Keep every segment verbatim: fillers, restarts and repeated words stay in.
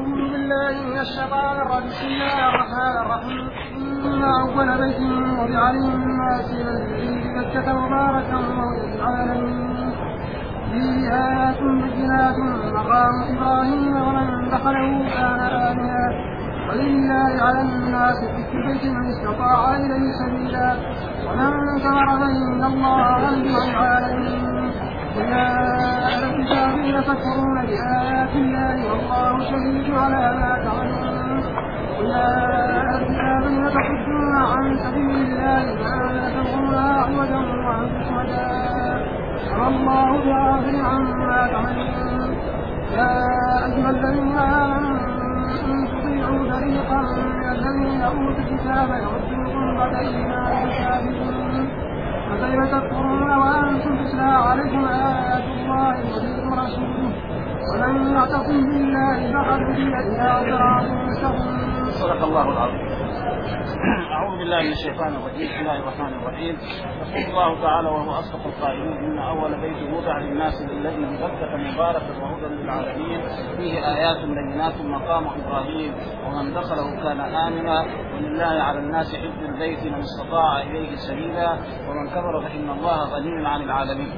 أعوذ بالله من الشيطان الرجيم. بسم الله الرحمن الرحيم. إن أول بيت وضع للناس الذي ببكة مباركا وهدى للعالمين فيه آيات بينات مقام إبراهيم ومن دخله كان آمنا ولله على الناس حج البيت من استطاع إليه سبيلا ومن كفر فإن الله غني عن العالمين. يا أهل الكتاب لتكفرون بآيات الله والله شهيد على ما تعملون. يا أهل الكتاب لتصدون عن سبيل الله فلا تبغونها عوجا وأنتم شهداء وما الله بغافل عما تعملون. يا أيها الذين آمنوا إن تطيعوا فريقا من الذين أوتوا الكتاب يردوكم بعد إيمانكم كافرين فكيف تكفرون وأنتم تتلى عليكم آيات الله وفيكم رسوله ومن يعتصم بالله فقد هدي إلى صراط مستقيم. صدق الله العظيم. أعوذ بالله من الشيطان الرجيم. بسم الله الرحمن الرحيم. يقول الله تعالى وهو أصدق القائلين إن أول بيت وضع للناس الذي ببكة مباركا وهدى للعالمين فيه آيات بينات مقام إبراهيم ومن دخله كان آمنا ولله على الناس حج البيت من استطاع إليه سبيلا ومن كفر فإن الله غني عن العالمين.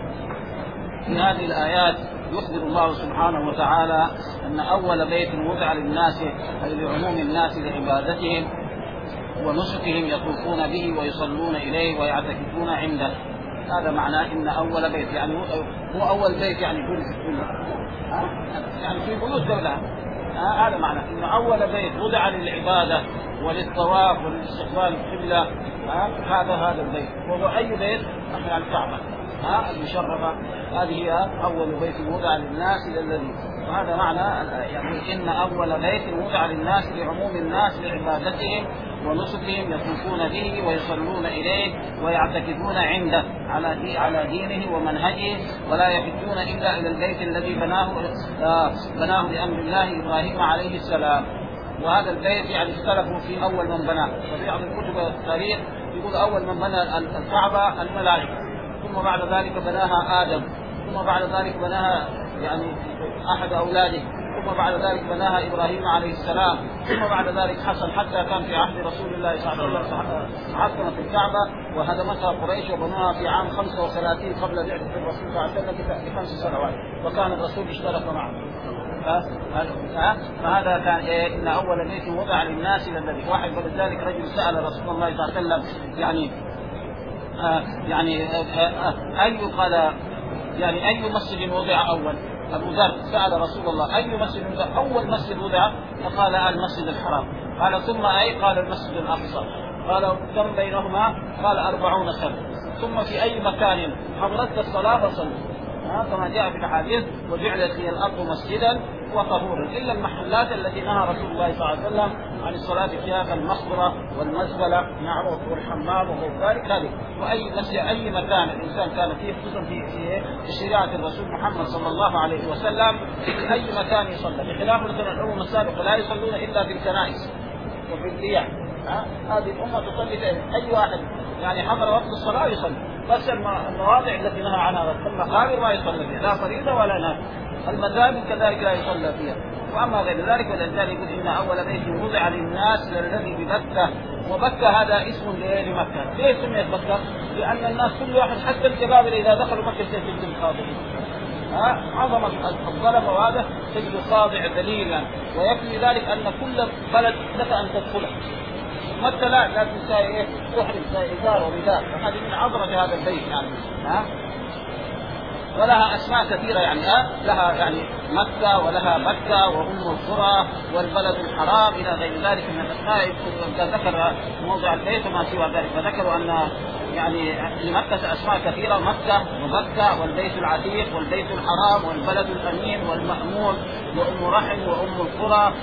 في هذه الآيات يخبر الله سبحانه وتعالى أن أول بيت وضع للناس أي لعموم الناس لعبادتهم ونسكهم يطوفون به ويصلون إليه ويعتكفون عنده. هذا معناه إن أول بيت يعني مو أول بيت يعني بيوت في الدنيا يعني في بيوت دولة. هذا معناه إن أول بيت وضع للعبادة وللطواف وللاستقبال القبلة هذا هذا البيت وهو أي بيت مثل الكعبة المشرفة. هذه هي أول بيت وضع للناس الذي وهذا معنى يعني إن أول بيت وضع للناس لعموم الناس لعبادتهم ونسكهم يطوفون به ويصلون إليه ويعتكفون عنده على دي على دينه ومنهجه ولا يحجون إلا إلى البيت الذي بناه آه بناه بأمر الله إبراهيم عليه السلام. وهذا البيت يعني اختلفوا في أول من بناه. وفي بعض الكتب التاريخ يقول أول من بنى الكعبة الملائكة ثم بعد ذلك بناها آدم ثم بعد ذلك بناها يعني أحد أولاده ثم بعد ذلك بناها إبراهيم عليه السلام ثم بعد ذلك حصل حتى كان في عهد رسول الله صلى الله عليه وسلم عظمت الكعبة وهدمتها قريش وبنوها في عام خمسة وثلاثين قبل بعثة الرسول صلى الله عليه وسلم بخمس سنوات وكان الرسول اشترك معه. فهذا كان إيه إن أول بيت وضع للناس الذي واحد ولذلك رجل سأل رسول الله صلى الله عليه وسلم يعني آه يعني آه آه أي قال يعني أي مسجد وضع أول؟ أبو ذر سأل رسول الله أي مسجد وضع أول مسجد وضع؟ فقال المسجد الحرام. قال ثم أي؟ قال المسجد الأقصى. قال كم بينهما؟ قال أربعون سنة. ثم في أي مكان حضرت الصلاة وصلوا كما جاء في الحديث وجعلت لي الأرض مسجدا وطهورا إلا المحلات التي نهى رسول الله صلى الله عليه وسلم عن الصلاة فيها كالمقبرة والمزبلة نعم والحمام وغير ذلك هذه. وأي مسجد أي مكان الإنسان كان فيه خصوصا في في شريعة الرسول محمد صلى الله عليه وسلم في أي مكان يصلى بخلاف مثلا الأمم السابقة لا يصلون إلا في الكنائس وفي البيع. هذه الأمة تصلي في أي واحد يعني حضر وقت الصلاة يصلي بس المواضع التي نهى عنها المقابر ما يصلى فيها لا فريضة ولا نافلة. المساجد كذلك لا يصلى فيها. وأما غير ذلك ولذلك يقول إن أول بيت وضع للناس الذي بمكة ومكة هذا اسم لمكة. ليه سميت مكة؟ لأن الناس كل واحد حتى الجبابرة إذا دخلوا مكة تجد الخاضعين عظمة الظلم وهذا تجد خاضع ذليلا ويكفي ذلك أن كل بلد لك أن تدخله. مكة لا لازم تساوي تحرم إزار ورداء هذه من عظمة هذا البيت يعني ها. ولها أسماء كثيرة يعني ها لها يعني مكة ولها مكة وأم القرى والبلد الحرام إلى غير ذلك من الأسماء. ذكر موضع البيت وما سوى ذلك فذكروا أن يعني لمكة أسماء كثيرة مكة ومكة والبيت العتيق والبيت الحرام والبلد الأمين والمأمون وأم رحم وأم القرى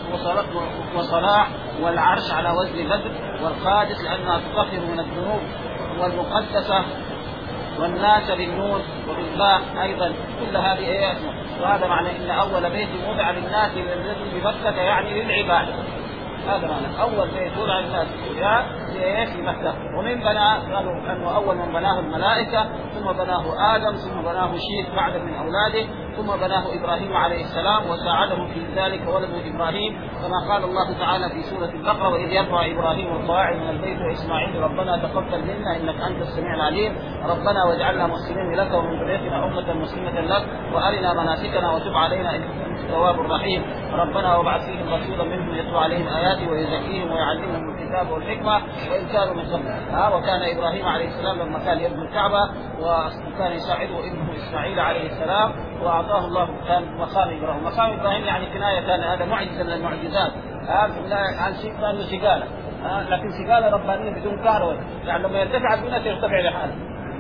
وصلاح والعرش على وزن بدر والقادس لأنها تطهر من الذنوب والمقدسة والناس بالنور وبالباء أيضا كل هذه آيات. وهذا معنى إن أول بيت وضع للناس الذي بمكة يعني للعبادة. هذا معنى أول بيت وضع للناس في مكة. ومن بنى قالوا أنه أول من بناه الملائكة ثم بناه آدم ثم بناه شيث بعد من أولاده ثم بناه إبراهيم عليه السلام وساعده في ذلك ولده إبراهيم، كما قال الله تعالى في سورة البقرة: وإذ يرفع إبراهيم القواعد من البيت وإسماعيل ربنا تقبل منا إنك أنت السميع العليم ربنا واجعلنا مسلمين لك ومن ذريتنا أمة مسلمة لك وأرنا مناسكنا وتب علينا إنك أنت التواب الرحيم ربنا وابعث فيهم رسولا منهم يتلو عليهم آياتي ويزكيهم ويعلمهم الكتاب والحكمة وإن كانوا من قبل. ها وكان إبراهيم عليه السلام لما كان يبني الكعبة وكان يساعده ابنه إسماعيل عليه السلام وأعطاه الله كان مقام إبراهيم. مقام إبراهيم يعني كناية، كان هذا معجزة من المعجزات، هذا كناية عن شيء كان سجالة، لكن سجالة ربانية بدون كهرباء، يعني لما يرتفع البناء يرتفع لحاله،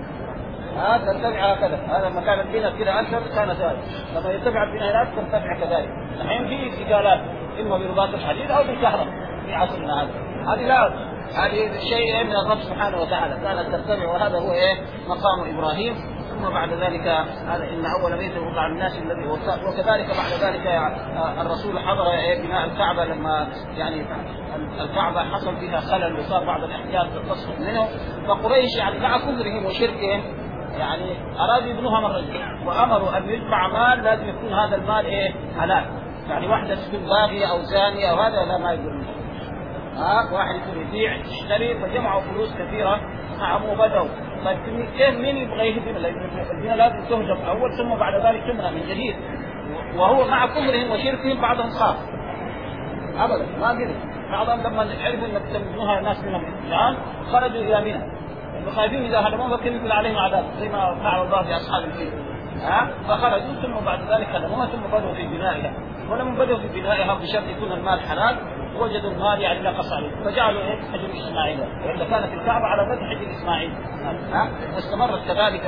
ها ترتفع هكذا. هذا لما كان البناء كذا أكثر كان ذلك، لما يرتفع البناء لا ترتفع كذلك. الحين في سجالات إما برباط الحديد أو بالكهرباء في عصرنا هذا، هذه لا هذه شيء من الرب سبحانه وتعالى كانت ترتفع، وهذا هو إيه مقام إبراهيم. ثم بعد ذلك هذا إن أول بيت وضع الناس الذي وكذلك بعد ذلك الرسول حضر بناء الكعبة لما يعني الكعبة حصل فيها خلل وصار بعض الأحجار تتسقط منه، فقريش يعني مع كفرهم وشركهم يعني أرادوا يبنوها مرة وأمروا أن يجمع مال لازم يكون هذا المال إيه حلال، يعني واحدة تكون باغية أو زانية أو هذا لا ما يقولون. ها واحد يكون يبيع يشتري فجمعوا فلوس كثيرة نعم وبدأوا. طيب كيف مين يبغى يهدم؟ الدين لازم تهجم أول ثم بعد ذلك تمنع من جديد، وهو مع كفرهم وشركهم بعضهم خاف أبدا ما قدر. بعضهم لما عرفوا أن تبنوها الناس منهم الآن خرجوا إلى منى خايفين إذا هدموها فكر ينزل عليهم عذاب زي ما فعل الله في أصحاب الفيل. ها فخرجوا ثم بعد ذلك هدموها ثم بدأوا في بنائها، ولما بدأوا في بنائها بشرط يكون المال حلال وجدوا المال يعني نقص عليه فجعلوا ايه حجر اسماعيل، والا كانت الكعبه على مد حجر اسماعيل ها واستمرت كذلك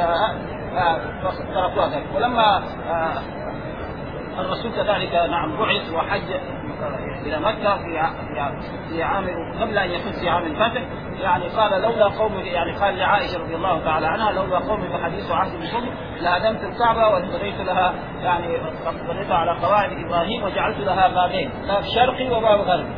فتركوها ذلك. ولما آه الرسول كذلك نعم بعث وحج الى مكه في في عام قبل ان يكون في عام الفتح، يعني قال لولا قوم يعني قال لعائشه رضي الله تعالى عنها لولا قوم بحديث عهد بكم لهدمت الكعبه وبنيت لها يعني بنيتها على قواعد ابراهيم وجعلت لها بابين باب شرقي وباب غربي.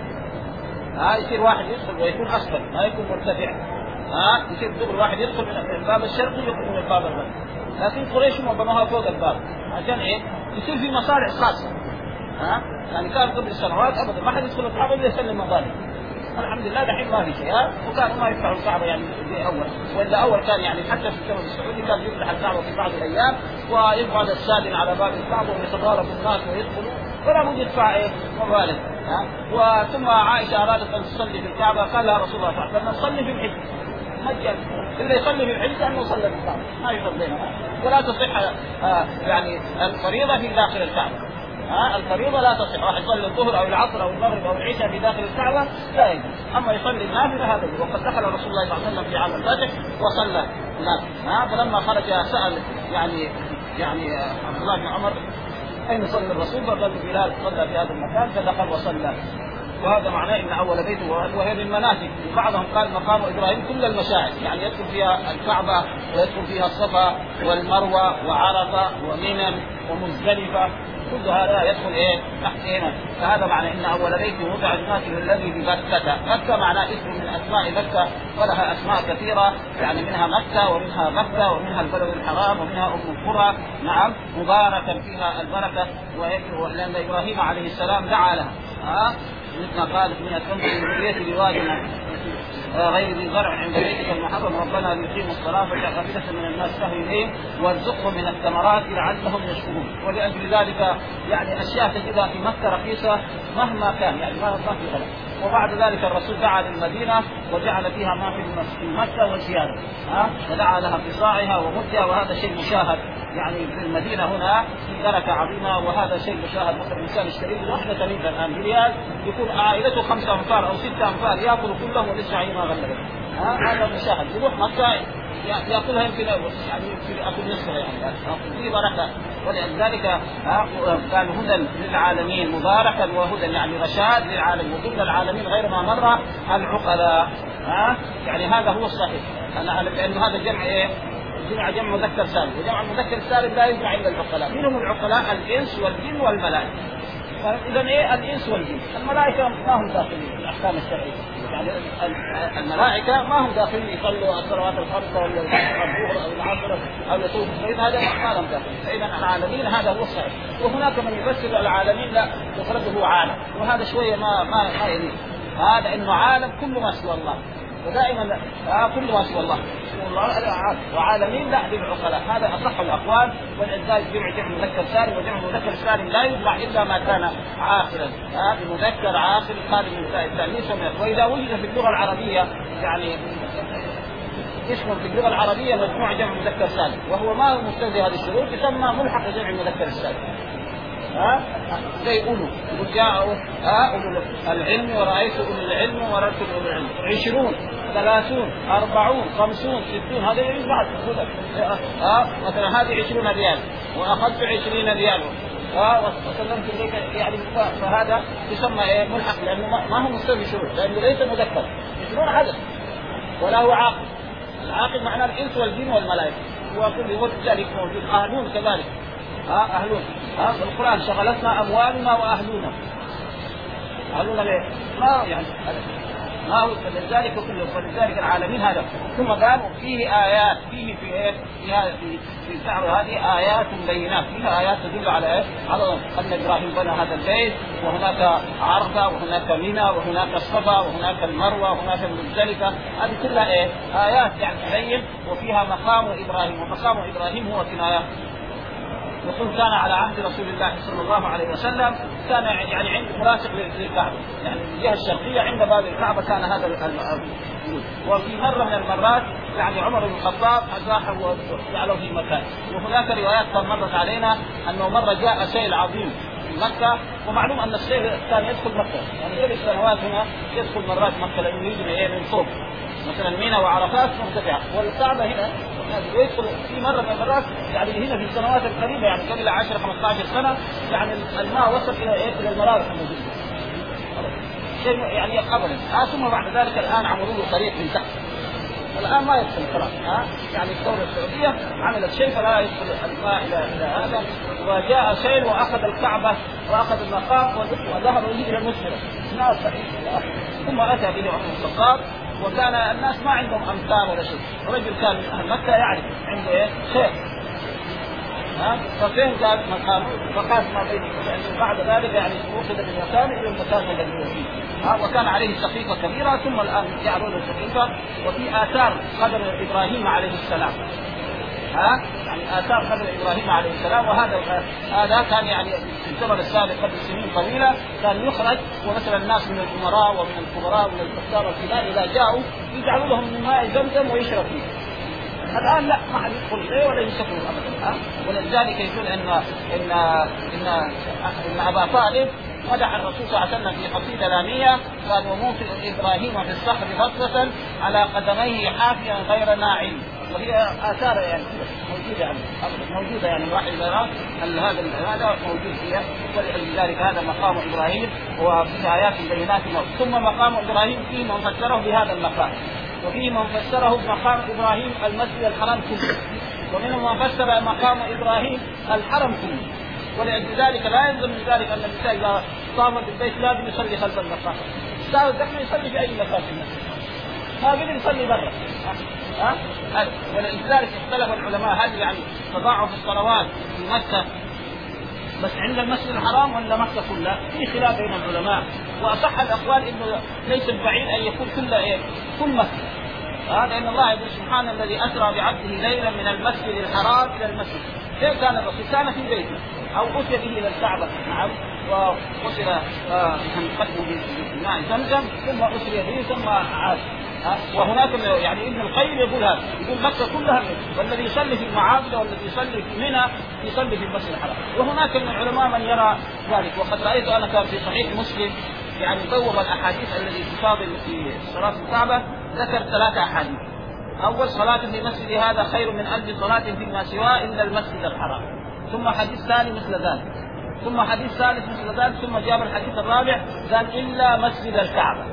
ها يصير واحد يدخل ويكون اسفل ما يكون مرتفع، ها يصير دخل واحد يدخل من الباب الشرقي يدخل من الباب الغربي، لكن قريش ما بنوها فوق الباب عشان ايه يصير في مصالح خاصه. ها يعني كان قبل سنوات ابدا ما حد يدخل الكعبه الا يسلم مظالم، الحمد لله دحين ما في شيء، ها وكانوا ما يفتحوا الكعبه يعني زي اول، ولا اول كان يعني حتى في الزمن السعودي كان يفتح الكعبه في بعض الايام ويقعد السادن على باب الكعبه ويتضارب الناس ويدخلوا ولا بد يدفع ايه مبالغ. ها وثم عائشه ارادت ان تصلي في الكعبه قال لها رسول الله صلى الله عليه وسلم صلي في الحج مجانا، اللي يصلي في الحج كانه صلى في الكعبه ما يصليها، ولا تصح آه يعني الفريضه في داخل الكعبه. ها الفريضه لا تصح، واحد يصلي الظهر او العصر او المغرب او العشاء في داخل الكعبه لا يجوز، اما يصلي النافله هذا. وقد دخل رسول الله صلى الله عليه وسلم في عام الفتح وصلى الناس. ها فلما خرج سال يعني يعني عبد الله بن عمر اين صلى الرسول؟ فقال بلال صلى في هذا المكان فدخل وصلى. وهذا معناه ان اول بيت وهي من المناسك. بعضهم قال مقام ابراهيم كل المشاعر، يعني يدخل فيها الكعبه ويدخل فيها الصفا والمروه وعرفه ومنى ومزدلفه، كل هذا يدخل ايه تحت هنا. فهذا معنى ان اول بيت وضع للناس الذي بمكه. مكه معناه اسم من اسماء مكه ولها اسماء كثيره، يعني منها مكه ومنها مكه ومنها البلد الحرام ومنها ام القرى نعم مباركا فيها البركه. ولان ابراهيم عليه السلام دعا لها ها مثل ما قال من اسكنت من ذريتي بواد غير ذي زرع عند بيتك المحرم ربنا ليقيموا الصلاه واجعل أفئدة من الناس تهوي اليهم وارزقهم من الثمرات لعلهم يشكرون. ولأجل ذلك يعني اشياء تجدها في مكه رخيصه مهما كان، يعني ما في غلط. وبعد ذلك الرسول دعا للمدينه وجعل فيها ما في مكه وزياده، ها ودعا لها بصاعها ومدها، وهذا شيء مشاهد يعني في المدينه هنا في بركه عظيمه، وهذا شيء مشاهد. مثلا الانسان يشتري له وحده تريد الان بريال يكون عائلته خمسة امتار او ستة امتار ياكل كلهم ولسه عين ما غلبت، هذا مشاهد. يروح مكه ياكلها يمكن يعني في اكل نصف يعني في بركه. ولذلك قال هدى للعالمين مباركا وهدى يعني رشاد للعالمين وكل العالمين غير ما مر العقلاء. ها يعني هذا هو الصحيح، انا لان هذا جمع ايه جمع جمع مذكر سالم، وجمع المذكر السالم لا يجمع الا العقلاء. من هم العقلاء؟ الانس والجن والملائكه. إذا إيه الإنس والجن، الملائكة ما هم داخلين في الأحكام الشرعية، يعني الملائكة ما هم داخلين يصلوا الصلوات الخمسة ولا الظهر أو العصر أو يطوفوا البيت، هذا ما لهم داخلين. فإذا العالمين هذا هو الصحيح، وهناك من يفسر العالمين لا يخرجه عالم، وهذا شوية ما ما ما يليق. هذا إنه عالم كل ما سوى الله، ودائما آه كل ما سوى الله وعالمين لا للعقلاء، هذا أصح الأقوال. ولذلك جمع جمع مذكر سالم، وجمع مذكر سالم لا يجمع إلا ما كان عاقلا، هذا آه مذكر عاقل خالد من التأنيث. وإذا وجد في اللغة العربية يعني اسم في اللغة العربية مجموع جمع مذكر سالم وهو ما هو مستلزم هذه الشروط يسمى ملحق جمع مذكر السالم. ها زي أولو جاءوا ها أولو العلم ورأيت أولو العلم ورأيت أولو العلم، عشرون ثلاثون أربعون خمسون ستون، هذا يعني بعد ها مثلا هذه عشرون ريال وأخذت عشرين ريال ها وسلمت إليك، يعني فهذا يسمى إيه ملحق، لأنه ما هو مستوي شروط، لأنه ليس مذكر. عشرون عدد ولا هو عاقل، العاقل معناه الإنس والجن والملائكة، وكل يقول ذلك موجود. أهلون كذلك ها أهلون ها القرآن شغلتنا أموالنا وأهلنا، أهلنا ليه؟ ما يعني ما هو فلذلك كله، فلذلك العالمين هذا. ثم قالوا فيه آيات، فيه في إيه في هذا في في الشعر هذه آيات بينات، فيها آيات تدل على إيه على أن إبراهيم بنى هذا البيت، وهناك عرفة وهناك منى وهناك الصفا وهناك المروة وهناك المزدلفة، هذه كلها إيه آيات يعني تبين، وفيها مقام إبراهيم، ومقام إبراهيم هو كناية يقول كان على عهد رسول الله صلى الله عليه وسلم، كان يعني عند ملاصق للكعبة، يعني الجهة الشرقية عند باب الكعبة كان هذا الأرض. وفي مرة من المرات يعني عمر بن الخطاب أزاحه وجعله في مكان. وهناك روايات مرت علينا أنه مرة جاء سيل عظيم في مكة، ومعلوم أن السيل كان يدخل مكة، يعني كل السنوات هنا يدخل مرات مكة لأنه يجري من فوق مثلا منى وعرفات مرتفعة، والكعبة هنا يدخل في مرة من المرات يعني هنا في السنوات القريبة يعني قبل عشرة خمسة عشر سنة يعني الماء وصل إلى إيه إلى المرافق الموجودة شيء يعني قبل آه ثم بعد ذلك الآن عملوا له طريق من تحت، الآن ما يدخل خلاص ها يعني الدولة السعودية عملت شيء فلا يدخل الماء إلى إلى هذا. وجاء سيل وأخذ الكعبة وأخذ المقام وذهب إلى المسجد ناس ثم أتى به عمر بن الخطاب، وكان الناس ما عندهم أمثال ولا شيء، رجل كان من أهل مكة يعرف عنده إيه شيء ها ففين كان مكانه فقاس ما بينه، لأنه بعد ذلك يعني أخذ من مكانه إلى المكان الذي هو فيه ها وكان عليه سقيفة كبيرة، ثم الآن جعلوا له سقيفة. وفي آثار قدر إبراهيم عليه السلام ها يعني آثار قدر إبراهيم عليه السلام، وهذا هذا كان يعني في الزمن السابق قبل سنين طويلة كان يخرج، ومثلا الناس من الأمراء ومن الكبراء ومن الكفار والكبار إذا جاءوا يجعلوا لهم من ماء زمزم ويشرب فيه. الآن لا ما حد يدخل إليه ولا يشكره أبدا ها. ولذلك يقول إن إن إن إن أبا طالب مدح الرسول صلى الله عليه وسلم في قصيدة لامية قال وموت إبراهيم في الصخر بطلة على قدميه حافيا غير ناعم، وهي آثار يعني موجودة يعني موجودة يعني راح البراء هذا هذا موجود فيها. ولذلك هذا مقام إبراهيم وفي آيات بينات. ثم مقام إبراهيم فيه من فسره بهذا المقام، وفيه من فسره بمقام إبراهيم المسجد الحرام كله، ومنهم من فسر مقام إبراهيم الحرم كله. ولذلك لا يلزم من ذلك أن الإنسان إذا صام بالبيت لازم يصلي خلف المقام، لا دحين يصلي في أي مكان في المسجد ما قدر يصلي برا ها. ولذلك اختلف العلماء هل يعني تضاعف الصلوات في مكة بس عند المسجد الحرام ولا مكة كلها؟ في خلاف بين العلماء، وأصح الأقوال إنه ليس بعيد أن يكون كل إيه كل مكة. هذا إن الله يقول سبحان الذي أسرى بعبده ليلا من المسجد الحرام إلى المسجد. كيف كان الرسول؟ كان في بيته أو أتي به إلى الكعبة نعم وأسر من قلبه بماء زمزم ثم أسري به ثم عاد. وهناك يعني ابن القيم يقول هذا يقول مكة كلها والذي يصلي في المعابد والذي يصلي في منى يصلي في المسجد الحرام. وهناك من العلماء من يرى ذلك، وقد رأيت أنا كان في صحيح مسلم يعني بوب الأحاديث التي تفاضل في صلاة الكعبة ذكر ثلاثة أحاديث. أول صلاة في مسجد هذا خير من ألف صلاة فيما سواه إلا المسجد الحرام، ثم حديث ثاني مثل ذلك، ثم حديث ثالث مثل ذلك، ثم جاب الحديث الرابع قال إلا مسجد الكعبة،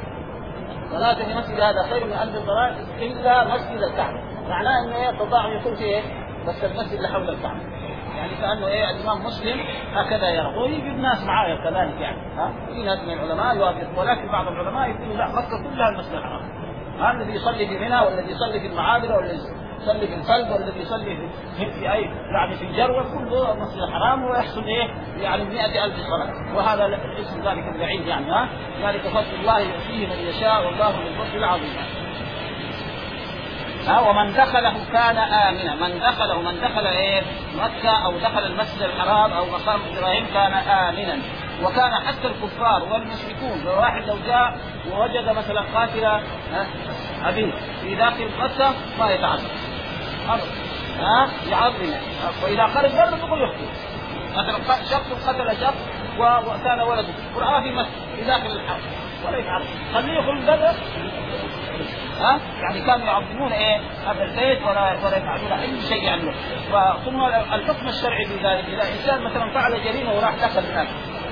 صلاة في مسجد هذا خير من ألف صلاة إلا مسجد الكعبة. معناه إنه يتضاعف يكون فيه بس المسجد اللي حول الكعبة يعني كأنه إيه الإمام مسلم هكذا يرى، ويجد ناس معايا كذلك يعني ها في ناس من العلماء يوافق، ولكن بعض العلماء يقولوا لا مكة كلها المسجد الحرام، ها الذي يصلي في منى والذي يصلي في المعابد والذي يصلي في الفلد والذي يصلي في, في أي يعني في الجروة كله المسجد الحرام، ويحصل إيه يعني مئة ألف صلاة، وهذا الاسم ذلك البعيد يعني ها ذلك فضل الله يؤتيه من يشاء والله ذو الفضل العظيم. ها ومن دخله كان آمنا، من دخله من دخل إيه مكة أو دخل المسجد الحرام أو مقام إبراهيم كان آمنا. وكان حتى الكفار والمشركون لو واحد لو جاء ووجد مثلا قاتل أبيه في داخل مكة ما يتعرض ها يعظم، وإذا خرج برضه يقول يخطئ، مثلا شخص قتل شخص وكان ولده ورآه في مسجد في داخل الحرم ولا يتعرض، خليه يخرج بدأ ها يعني كانوا يعظمون ايه هذا البيت ولا ولا يفعلون اي شيء يعني. ثم الحكم الشرعي بذلك اذا انسان مثلا فعل جريمه وراح دخل هناك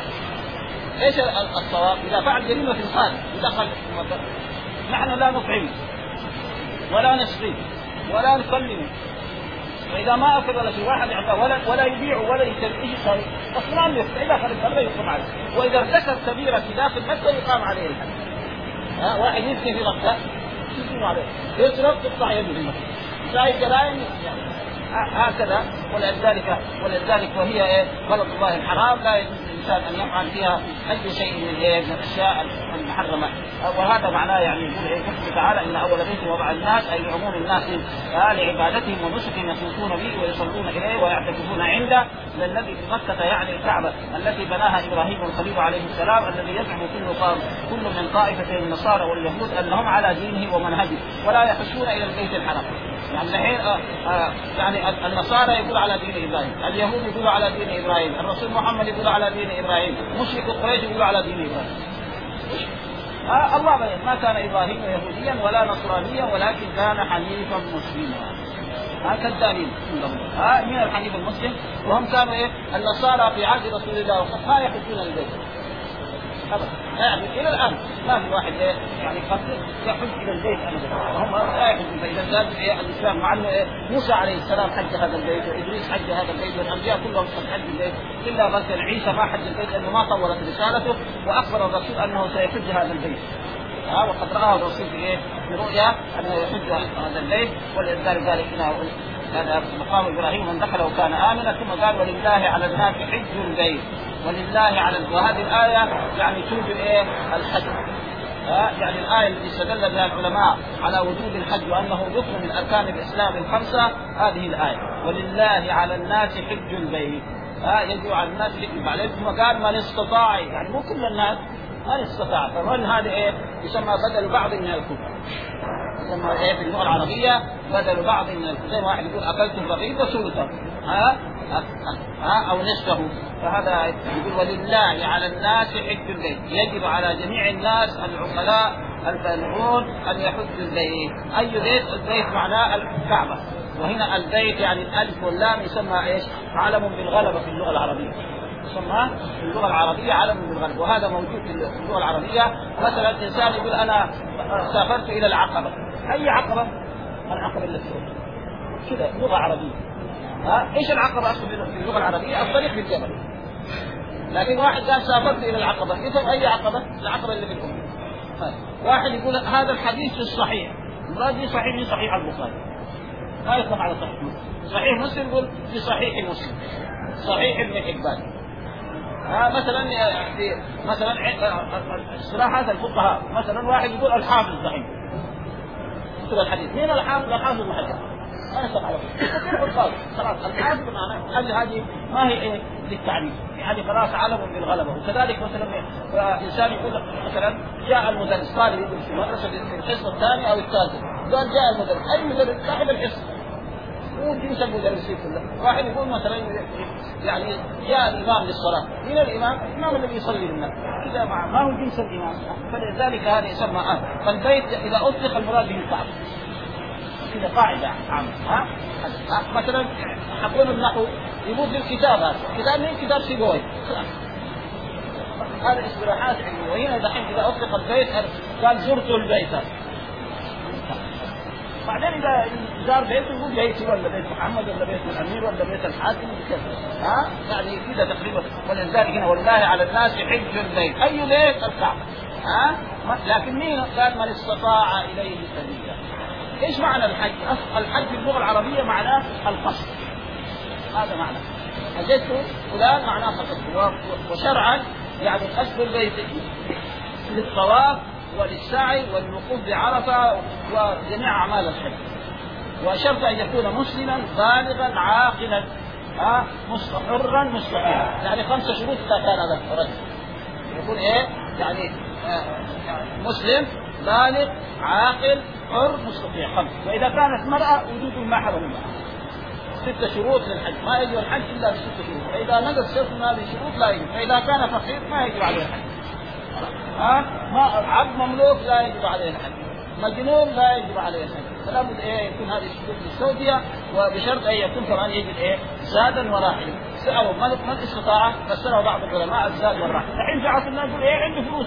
ايش الصواب؟ اذا فعل جريمه في الخارج ودخل نحن لا نطعمه ولا نسقيه ولا نكلمه، واذا ما اكل ولا شيء واحد يعطاه ولا ولا يبيع ولا يشتري شيء اصلا يقطع، اذا خرج برا يقام عليه، واذا ارتكب كبيره في داخل مكه يقام عليه الحد. ها واحد يمشي في مكه يقام عليه يسرق تقطع يده في مكه، شايف جرائم يعني هكذا. ولذلك ولذلك وهي ايه بلد الله الحرام لا يجوز للانسان ان يفعل فيها اي شيء من ايه من الاشياء المحرمه، وهذا معناه يعني يقول ايه قوله تعالى ان اول بيت وضع الناس اي لعموم الناس لعبادتهم ونسكهم يطوفون به ويصلون اليه ويعتكفون عنده، للذي في مكه يعني الكعبه التي بناها ابراهيم الخليل عليه السلام، الذي يزعم كل قام كل من طائفه النصارى واليهود انهم على دينه ومنهجه ولا يخشون الى البيت الحرام. يعني الحين آه آه يعني النصارى يقول على دين ابراهيم، اليهود يقولوا على دين ابراهيم، الرسول محمد يقول على دين ابراهيم، مشرك قريش يقول على دين ابراهيم. آه الله بين ما كان ابراهيم يهوديا ولا نصرانيا ولكن كان حنيفا مسلما. هكذا الدليل ها من الحنيف المسلم، وهم كانوا ايه النصارى في عهد رسول الله ما يحجون البيت ابدا، يعني الى الان ما في واحد ايه يعني قد يحج الى البيت ابدا، وهم لا يحجون. فاذا زاد إيه الاسلام مع انه إيه موسى عليه السلام حج هذا البيت وادريس حج هذا البيت والانبياء كلهم قد حجوا البيت، الا مثلا عيسى ما حج البيت لانه ما طولت رسالته، واخبر الرسول انه سيحج هذا البيت ها وقد رآه الرسول في ايه في رؤيا انه يحج هذا البيت. ولذلك قال هنا هذا مقام ابراهيم من دخله كان امنا، ثم قال ولله على الناس حج البيت، ولله على وهذه الايه يعني توجب ايه الحج ها يعني الايه التي استدل بها العلماء على وجوب الحج وانه ركن من اركان الاسلام الخمسه، هذه الايه ولله على الناس حج البيت ها يجب على الناس حج عليه، ثم قال من استطاع يعني مو كل الناس من استطاع، فمن هذا ايه يسمى بدل بعض من الكفر، يسمى ايه في اللغه العربيه بدل بعض من الكفر، زي واحد يقول اكلت الرغيف وسلطه ها ها او نصفه، فهذا يقول ولله على الناس حج البيت، يجب على جميع الناس العقلاء البالغون ان يحجوا البيت. اي بيت؟ البيت معناه الكعبه، وهنا البيت يعني الالف واللام يسمى ايش؟ علم بالغلبه في اللغه العربيه، يسمى في اللغه العربيه علم بالغلبه، وهذا موجود في اللغه العربيه. مثلا الانسان يقول انا سافرت الى العقبه، اي عقبه؟ العقبه اللي تروح كذا لغه عربيه ها ايش العقبه اصلا في اللغه العربيه؟ الطريق بالجبل. لكن واحد قال سافرت الى العقبه، يفهم اي عقبه؟ العقبه اللي في الأم. واحد يقول هذا الحديث في الصحيح، المراد في صحيح من صحيح البخاري، ما يطلق على صحيح مسلم. صحيح مسلم يقول في صحيح مسلم، صحيح ابن حبان. ها مثلا في مثلا اصطلاحات الفقهاء، مثلا واحد يقول الحافظ صحيح كتب الحديث، مين الحافظ؟ الحافظ ابن حجر، ما يصح على خلاص الحافظ معناه هذه هذه ما هي ايه للتعريف، هذه خلاص علم بالغلبه. وكذلك مثلا انسان يقول مثلا جاء المدرس طالب يقول في المدرسه في الحصه الثانيه او الثالثه، قال جاء المدرس، اي مدرس؟ صاحب الحصه، مو جنس المدرسين كله. واحد يقول مثلا يعني جاء الامام للصلاه، مين الامام؟ الامام الذي يصلي للناس، كذا ما هو جنس الامام، فلذلك هذا يسمى آه. فالبيت اذا اطلق المراد به الكعبه، كذا قاعده عامه ها. مثلا حقون النحو يقول في الكتاب هذا كتاب من كتاب سيبوي، هذا اصطلاحات علميه. وهنا دحين اذا اطلق البيت قال زرت البيت، بعدين اذا زار بيته يقول بيتي ولا بيت محمد ولا بيت الامير ولا بيت الحاكم كذا ها يعني كذا تقريبا. ولذلك هنا ولله على الناس حج البيت، اي بيت؟ الكعبه. ها لكن مين قال؟ من استطاع اليه سبيلا. ايش معنى الحج؟ الحج في اللغه العربيه معناه القصد، هذا معنى حججت فلان معناه قصد. وشرعا يعني قصد البيت للطواف وللسعي والوقوف بعرفه وجميع اعمال الحج. وشرط ان يكون مسلما بالغا عاقلا ها حرا مستطيعا، يعني خمسه شروط اذا كان هذا رجل يكون ايه يعني آه مسلم بالغ عاقل حر مستطيع خمس. واذا كانت مرأة وجود ما حرم المرأة. ست شروط للحج، ما يجب الحج الا بست شروط، فاذا نقص شرط من هذه الشروط لا يجب. فاذا كان فقير ما يجب عليه الحج. ها ما عبد مملوك لا يجب عليه الحج، مجنون لا يجب عليه الحج. فلا بد ايه يكون هذه الشروط للزوجيه، وبشرط ان يكون كمان يجد ايه زادا وراحلا. سالوا من من استطاع؟ فسره بعض العلماء الزاد والراحل. الحين في عصر الناس يقول ايه عنده فلوس،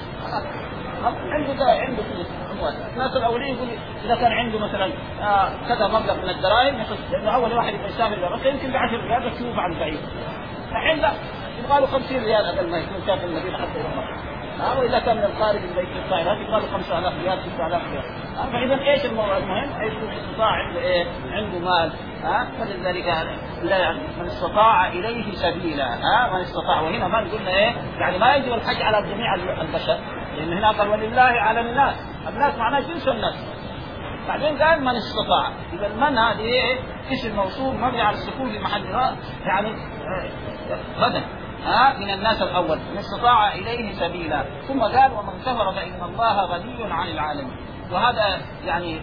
عنده ده عنده فلوس. الناس الاولين يقول اذا كان عنده مثلا آه كذا مبلغ من الدراهم يقص، لانه اول واحد يبغى يسافر لمكه يمكن ب عشرة ريال بس يوفى عن بعيد. الحين لا يبغى له خمسين ريال قبل ما يكون كافر المدينه حتى يروح مكه. ها واذا كان من الخارج البيت الطائرات يبغى له خمسة آلاف ريال ستة آلاف ريال. فاذا ايش الموضوع المهم؟ يكون استطاع عنده ايه؟ عنده مال. ها فلذلك لا يعني من استطاع اليه سبيلا. ها من استطاع، وهنا ما قلنا ايه يعني ما يجب الحج على جميع البشر، لان هنا قال ولله على الناس، الناس معناه جنس الناس. بعدين قال من استطاع، اذا من هذه ايه؟ اسم موصول مبني على السكون في محل يعني غدا ها من الناس الاول من استطاع اليه سبيلا. ثم قال ومن كفر فان الله غني عن العالمين. وهذا يعني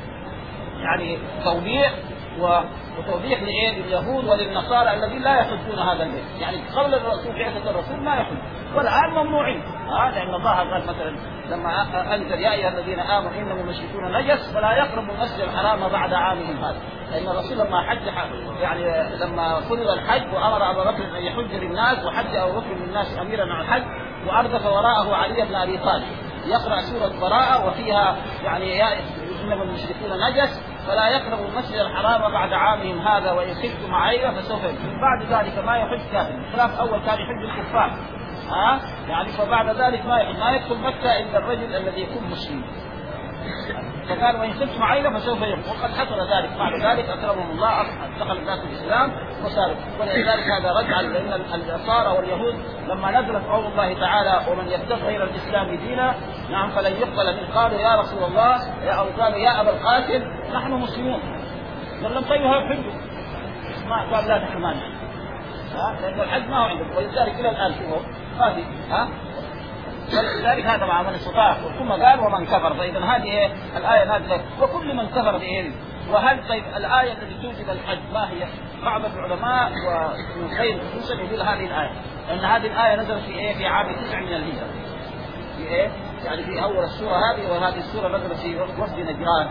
يعني توضيح وتوضيح لايه؟ لليهود وللنصارى الذين لا يحجون هذا البيت، يعني قبل الرسول بعثة الرسول ما يحج، والان ممنوعين. هذا لان الله قال مثلا لما انزل يا ايها الذين امنوا انهم المشركون نجس فلا يقربوا المسجد الحرام بعد عامهم هذا. لان الرسول لما حج يعني لما فرض الحج وامر ابا بكر ان يحج للناس، وحج ابو بكر للناس اميرا على الحج، واردف وراءه علي بن ابي طالب يقرا سوره براءه وفيها يعني يا انهم المشركون نجس فلا يقربوا المسجد الحرام بعد عامهم هذا وان خفتم عيبا فسوف يحج. بعد ذلك ما يحج كافر، خلاف اول كان يحج الكفار ها يعني فبعد ذلك ما يحج، ما يدخل مكه الا الرجل الذي يكون مسلم. فقال وان خفتم عيبا فسوف يحج، وقد حصل ذلك. بعد ذلك اكرمهم الله دخل الناس في الاسلام وصاروا. ولذلك هذا رجع لان النصارى واليهود لما نزلت قول الله تعالى ومن يبتغي غير الاسلام دينا نعم فلن يقبل منه، قالوا يا رسول الله يا او قالوا يا ابا القاسم نحن مسلمون. قال لهم طيب حجوا، ما قال لا نحن ما نحن ها لان الحج ما هو عندهم. ولذلك الى الان شوفوا هذه ها ولذلك هذا مع من استطاع. ثم قال ومن كفر، فاذا هذه الايه نازله وكل من كفر بايه. وهل طيب الايه التي توجب الحج ما هي؟ بعض العلماء وابن القيم خصوصا يقول هذه الايه ان هذه الايه نزلت في ايه؟ في عام تسع من الهجره. في ايه؟ يعني في اول السوره هذه، وهذه السوره نزلت في وفد نجران.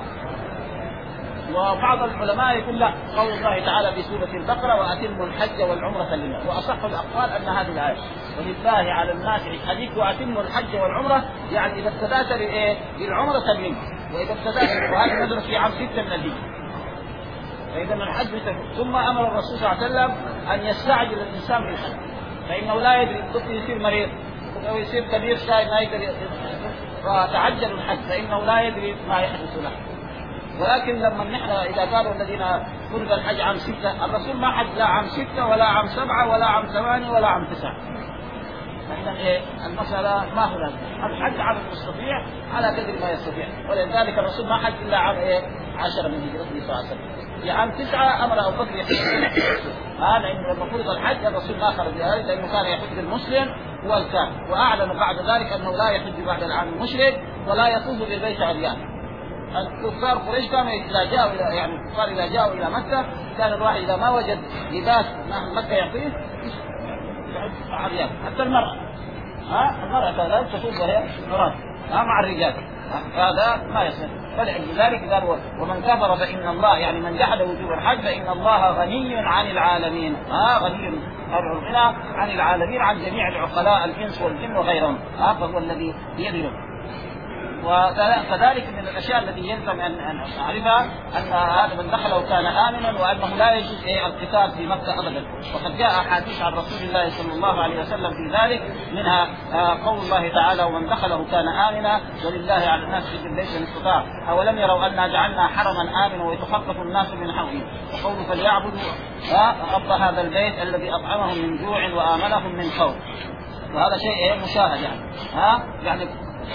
وبعض العلماء يقول لا، قول الله تعالى في سورة البقرة وأتموا الحج والعمرة لله، وأصح الأقوال أن هذه الآية ولله على الناس حديث وأتموا الحج والعمرة، يعني إذا ابتدأت لإيه؟ للعمرة تبين، وإذا ابتدأت وهذا نزل في عام ستة من الهجرة. فإذا الحج ثم أمر الرسول صلى الله عليه وسلم أن يستعجل الإنسان بالحج، فإنه لا يدري الطفل يصير مريض أو يصير كبير شايب ما يقدر، فتعجلوا الحج فإنه لا يدري ما يحدث له. ولكن لما نحن إذا قالوا الذين فرض الحج عام ستة، الرسول ما حج لا عام ستة ولا عام سبعة ولا عام ثمانية ولا عام تسعة. إذن إيه المسألة ما هو لازم، الحج على المستطيع على قدر ما يستطيع. ولذلك الرسول ما حج إلا عام إيه عشرة من هجرته صلى الله عليه وسلم. في عام تسعة أمر أبو بكر يحج. هذا إنه لما فرض الحج الرسول ما خرج بذلك، لأنه كان يحج المسلم والكافر، وأعلن بعد ذلك أنه لا يحج بعد العام المشرك ولا يطوف بالبيت عريان. الكفار قريش كانوا إذا جاءوا إلى يعني الكفار إذا جاءوا إلى مكة كان الواحد إذا ما وجد لباس من مكة يعطيه عريان، حتى المرأة ها المرأة كذلك تطوف وهي عران ها مع الرجال، هذا ما يصير. فلذلك قال ومن كفر فإن الله يعني من جحد وجوب الحج فإن الله غني عن العالمين. ها غني الغنى عن العالمين، عن جميع العقلاء الإنس والجن وغيرهم، ها فهو الذي بيده. وكذلك من الاشياء التي يلزم ان نعرفها ان هذا من دخله كان امنا وانه لا يجوز القتال في مكه ابدا. وقد جاء احاديث عن رسول الله صلى الله عليه وسلم في ذلك، منها قول الله تعالى ومن دخله كان امنا ولله على الناس حج البيت من استطاع اولم يروا انا جعلنا حرما امنا ويتخطف الناس من حوله، وقوله فليعبدوا رب هذا البيت الذي اطعمهم من جوع وامنهم من خوف. وهذا شيء مشاهد يعني ها يعني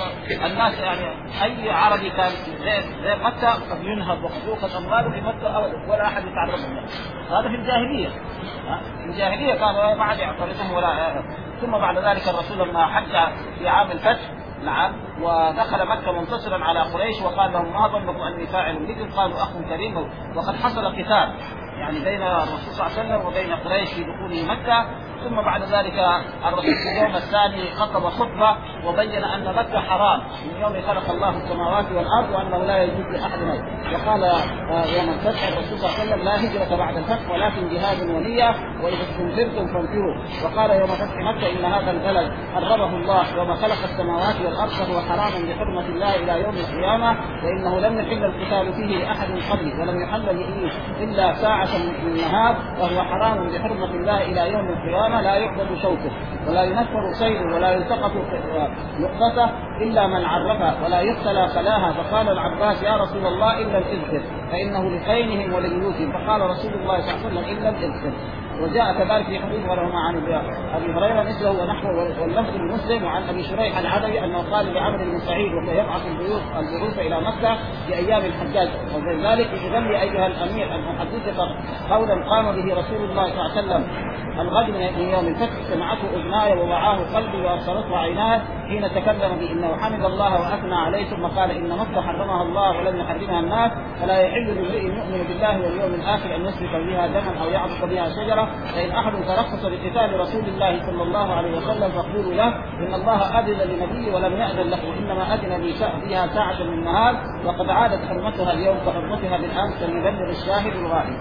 الناس يعني اي عربي كان زي زي مكه قد ينهب وقد يؤخذ امواله في مكه ابدا ولا احد يتعرض له. هذا في الجاهليه، في الجاهليه كانوا ما عاد يعترضون ولا. ثم بعد ذلك الرسول لما حج في عام الفتح نعم ودخل مكه منتصرا على قريش وقال لهم ما ظنكم اني فاعل بكم؟ قالوا اخ كريم. وقد حصل قتال يعني بين الرسول صلى الله عليه وسلم وبين قريش في دخوله مكه. ثم بعد ذلك الرسول في اليوم الثاني خطب خطبه وبين ان مكه حرام من يوم خلق الله السماوات والارض وانه لا يجوز لاحد منه. وقال يوم الفتح الرسول صلى الله عليه وسلم لا هجره بعد الفتح ولكن جهاد ونيه واذا استنفرتم فانفروا. وقال يوم فتح مكه ان هذا البلد حرمه الله يوم خلق السماوات والارض فهو حرام بحرمه الله الى يوم القيامه وانه لم يحل القتال فيه لاحد قبلي ولم يحل به الا ساعه من النهار وهو حرام بحرمه الله الى يوم القيامه لا يقبض شوكه ولا ينفر سيره ولا يلتقط نقطته إلا من عرفها ولا يقتلى خلاها. فقال العباس يا رسول الله إلا الإذخر فإنه لخينهم ولبيوتهم. فقال رسول الله صلى الله عليه وسلم إلا الإذخر. وجاء كذلك في حديث ورهما عن ابي هريره مثله ونحوه واللفظ المسلم وعن ابي شريح العدوي انه قال لعمرو بن سعيد وهو يبعث البيوت البعوث الى مكه في ايام الحجاج وذلك اذن لي ايها الامير ان احدثك قولا قام به رسول الله صلى الله عليه وسلم الغد من يوم الفتح سمعته اذناي ووعاه قلبي وابصرته عيناه حين تكلم بانه حمد الله واثنى عليه ثم قال ان مكه حرمها الله ولم يحرمها الناس فلا يحل لامرئ يؤمن بالله واليوم الاخر ان يسفك بها دما او يعبد بها شجره. فإن أحد ترخص بقتال رسول الله صلى الله عليه وسلم فقولوا له إن الله أذن لنبيه ولم يأذن له إنما أذن لي فيها ساعة من النهار وقد عادت حرمتها اليوم كحرمتها بالأمس فليبلغ الشاهد الغائب.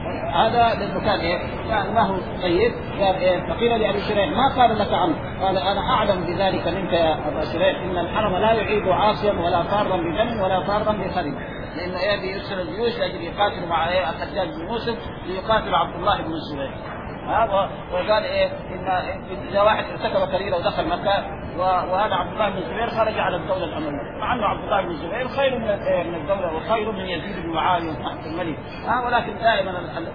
هذا للمكان إيه؟ يعني ما هو طيب؟ قال إيه؟ فقيل لأبي شريح ما قال لك عنه؟ قال أنا أعلم بذلك منك يا أبا شريح إن الحرم لا يعيد عاصيا ولا فارا بدم ولا فارا بخرب. لأنه يبي يرسل الجيوش لأجل يقاتل مع إيه الحجاج بن يوسف ليقاتل عبد الله بن الزبير. هذا وقال إيه إن إذا واحد ارتكب كبيرة ودخل مكة وهذا عبد الله بن الزبير خرج على الدولة الأموية مع أنه عبد الله بن الزبير خير من الدولة وخير من يزيد بن معاوية وحق الملك. ها ولكن دائما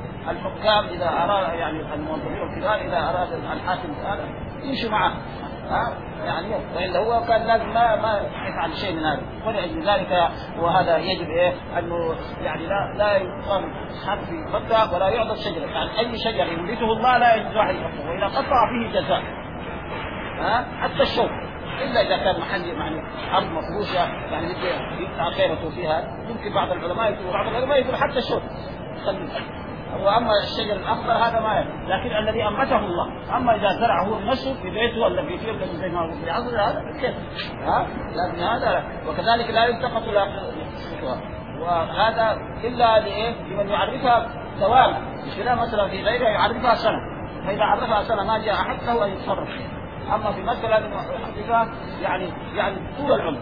الحكام إذا أراد يعني الموظفين الكبار إذا أراد الحاكم هذا يمشي معه ها يعني وإلا هو كان لازم ما ما يفعل شيء من هذا. ولأجل ذلك وهذا يجب إيه أنه يعني لا لا يقام حرب في مكة ولا يعضد شجرة يعني أي شجر ينبته الله لا يجوز واحد يقطعه وإذا قطع فيه جزاء ها حتى الشوك إلا إذا كان محل يعني أرض مفروشة يعني يقطع خيرته فيها. يمكن بعض العلماء يقول بعض العلماء يقول حتى الشوك. واما الشجر الاخضر هذا ما يفعل لكن الذي انبته الله. اما اذا زرعه نفسه في بيته ولا في فيه زي ما هو في العصر هذا كيف ها لكن هذا وكذلك لا يلتقط لا وهذا الا لايه لمن يعرفها ثواب كذا مثلا في غيرها يعرفها سنه فاذا عرفها سنه ما جاء احد له ان يتصرف فيها. اما في مكه لازم يعرفها يعني يعني طول العمر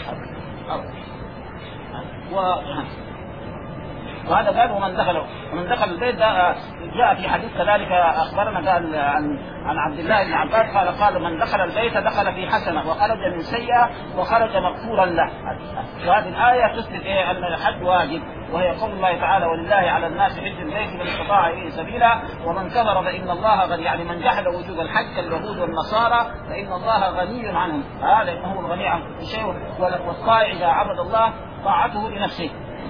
و وهذا قال ومن دخل ومن دخل البيت جاء في حديث كذلك اخبرنا قال عن عن عبد الله بن عباس قال قال من دخل البيت دخل في حسنه وخرج من سيئه وخرج مغفورا له. وهذه الايه تثبت ايه ان الحج واجب وهي قول الله تعالى ولله على الناس حج البيت من استطاع اليه سبيلا ومن كفر فان الله غني يعني من جحد وجوب الحج كاليهود والنصارى فان الله غني عنهم هذا انه هو الغني عن كل شيء والطائع اذا عبد الله طاعته لنفسه.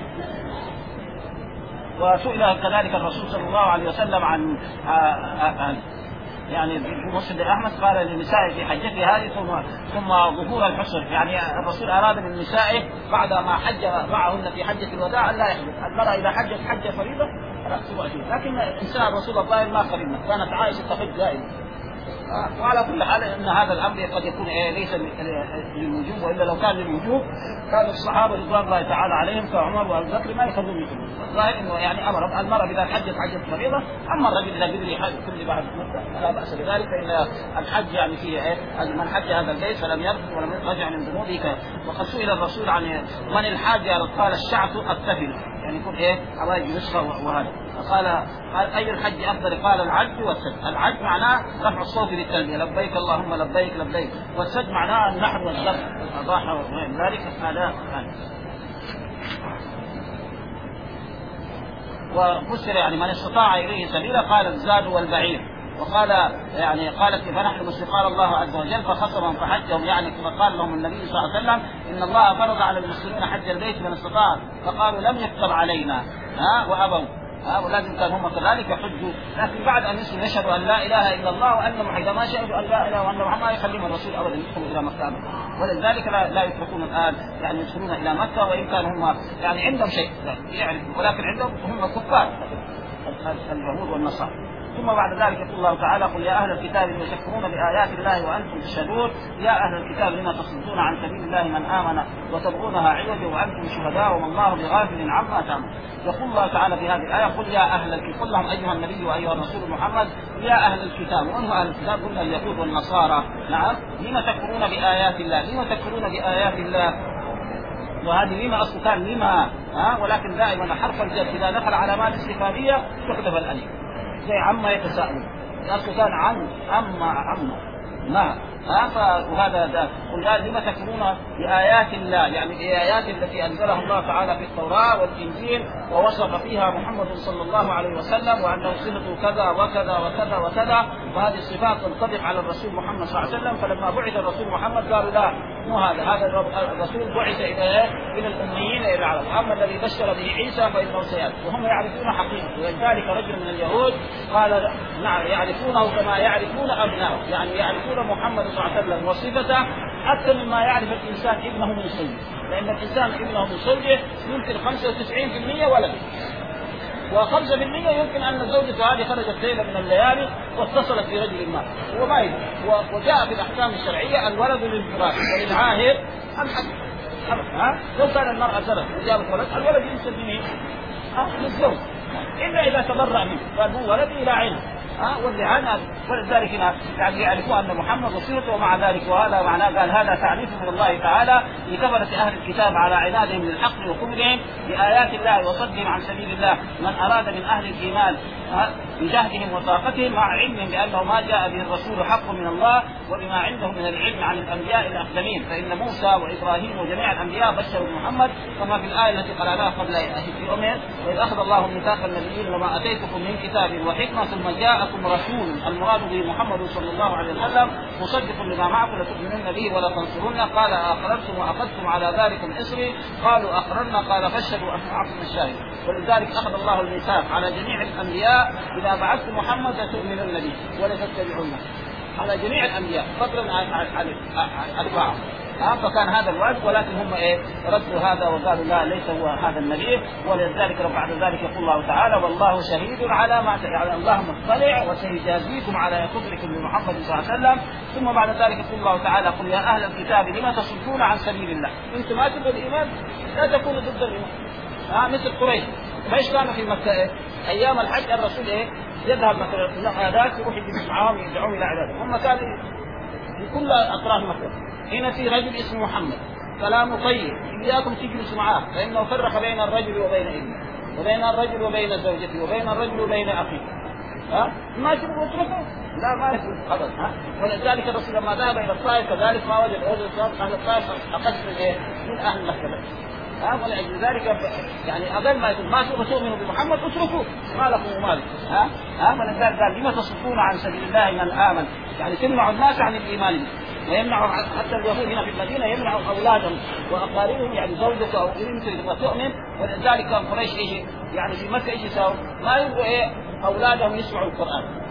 وسئل كذلك الرسول صلى الله عليه وسلم عن عن يعني في مسند احمد قال للنساء في حجته هذه ثم ثم ظهور الحصر يعني الرسول اراد من نسائه بعد ما حج معهن في حجه الوداع لا يحدث. المراه اذا حجت حجه فريضه خلاص تؤدي لكن انسان الرسول الظاهر ما قبلنا كانت عائشه تحج دائما وعلى كل حال ان هذا الامر قد يكون إيه ليس للوجوب، والا لو كان للوجوب كان الصحابه رضوان الله تعالى عليهم كعمر وابو بكر ما يخرجون منهم. الظاهر انه يعني امر المراه اذا حجت حجت فريضه، اما الرجل اذا قدر يحج كل بعد مده لا باس بذلك، فان الحج يعني فيه إيه من حج هذا البيت فلم يرفث ولم يرجع من ذنوبه. وقد سئل الرسول عن من الحاج قال الشعث التفل، يعني يكون ايه حواجب يسخى وهذا. فقال اي الحج افضل؟ قال العج والسد. العج معناه رفع الصوت بالتلبيه لبيك اللهم لبيك لبيك، والسد معناه النحر والذبح الاضاحه وغير ذلك. هذا وفسر يعني من استطاع اليه سبيلا قال الزاد والبعير. وقال يعني قالت فنحن مسلمون قال الله عز وجل فخصمهم فحجهم، يعني كما قال لهم النبي صلى الله عليه وسلم ان الله فرض على المسلمين حج البيت من استطاع، فقالوا لم يكتب علينا ها وابوا ها ولازم كان هم كذلك يحجوا، لكن بعد ان يسلموا يشهدوا ان لا اله الا الله وان محمدا ما شهدوا ان لا اله وان محمدا يخليهم الرسول ابدا يدخلوا الى مكه، ولذلك لا, لا يتركون الان يعني يدخلون الى مكه، وان كان هم يعني عندهم شيء يعرفوا ولكن عندهم هم كفار اليهود والنصارى. ثم بعد ذلك يقول الله تعالى قل يا أهل الكتاب لم تكفرون بآيات الله وأنتم تشهدون يا أهل الكتاب لما تصدون عن سبيل الله من آمن وتبغونها عوجا وأنتم شهداء وما الله بغافل عما تعملون. يقول الله تعالى في هذه الآية قل يا أهل الكتاب، قل لهم أيها النبي وأيها الرسول محمد يا أهل الكتاب. وأنه أهل الكتاب قلنا اليهود والنصارى، نعم لما تكفرون بآيات الله، لما تكفرون بآيات الله، وهذه لما أصل كان لما ها، ولكن دائما حرف الجر إذا دخل علامات استفهامية تحذف الألف، زي عما يتساءلون الأصل كان عن عما عما ما ها. وهذا ده قل لما تكفرون بآيات الله، يعني بآيات التي أنزلها الله تعالى في التوراة والإنجيل ووصف فيها محمد صلى الله عليه وسلم وأنه صفته كذا وكذا وكذا وكذا، وهذه الصفات تنطبق على الرسول محمد صلى الله عليه وسلم. فلما بعث الرسول محمد قالوا لا مو هذا، هذا الرسول بعث إلى إلى الأميين إلى العرب، أما الذي بشر به عيسى فإنه سيأتي، وهم يعرفون حقيقته. ولذلك رجل من اليهود قال نعم يعرفونه كما يعرفون أبنائه، يعني يعرفون محمد صلى الله عليه وسلم وصفته أكثر مما يعرف الإنسان ابنه من زوجه، لأن الإنسان ابنه من زوجه يمكن خمسة وتسعين بالمئة ولد، وخمسة بالمئة يمكن أن زوجته هذه خرجت ليلة من الليالي واتصلت برجل ما هو ما يدري. وجاء في الأحكام الشرعية الولد للفراش وللعاهر الحد. ها لو كان المرأة زرت وجابت ولد الولد ينسب منه ها للزوج، إلا إذا تبرأ منه قال هو ولد إلى عينه ها واللعان. ولذلك هنا يعني يعرفوا أن محمد وصيته، ومع ذلك وهذا معناه قال هذا تعريف من الله تعالى لكفرة أهل الكتاب على عنادهم للحق وكفرهم بآيات الله وصدهم عن سبيل الله من أراد من أهل الإيمان بجهدهم وطاقتهم مع علمهم بأنه ما جاء به الرسول حق من الله وبما عندهم من العلم عن الأنبياء الأقدمين، فإن موسى وإبراهيم وجميع الأنبياء بشروا محمد كما في الآية التي قرأناها قبل في أمر وإذ أخذ الله ميثاق النبيين وما أتيتكم من كتاب وحكمة ثم جاءكم رسول المراد به محمد صلى الله عليه وسلم مصدق لما معكم لتؤمنن به ولا تنصرن قال أقررتم وأخذتم على ذلكم إصري قالوا أقررنا قال فاشهدوا أسمعكم الشاهد. ولذلك أخذ الله الميثاق على جميع الأنبياء إذا بعثت محمد لتؤمنن به ولتتبعونه على جميع الأنبياء فضلا عن أتباعهم. فكان هذا الواجب، ولكن هم ايه ردوا هذا وقالوا لا ليس هو هذا النبي. ولذلك بعد ذلك يقول الله تعالى والله شهيد على ما يعني الله مطلع وسيجازيكم على كفركم بمحمد صلى الله عليه وسلم. ثم بعد ذلك يقول الله تعالى قل يا أهل الكتاب لما تصدون عن سبيل الله، انتم ما تبغوا الإيمان لا تكونوا ضد الإيمان. ها مثل قريش ايش كانوا في مكة إيه؟ أيام الحج الرسول إيه يذهب مثلا العادات يروح يجلس معاهم يدعوهم إلى عبادة، هم كانوا في كل أطراف مكة. هنا في رجل اسمه محمد كلامه طيب إياكم تجلسوا معاه، فإنه فرق بين الرجل وبين ابنه وبين الرجل وبين زوجته وبين الرجل وبين أخيه. ها ما تبغوا تتركوا لا ما يكون خلاص. ها ولذلك الرسول لما ذهب إلى الطائف كذلك ما وجد رجل صادق أهل الطائف أقصد إيه من أهل مكة. ها ولأجل ذلك يعني أقل ما يكون ما تؤمنوا بمحمد اتركوا ما لكم ومالك. ها ها ولذلك قال لما تصدون عن سبيل الله من آمن، يعني تمنع الناس عن الإيمان به، ويمنع حتى اليهود هنا في المدينة يمنع أولادهم وأقاربهم يعني زوجته أو بنته وتؤمن. ولذلك كان قريش يجي يعني في مكة يجي يساوي ما يبغوا إيه أولادهم يسمعوا القرآن.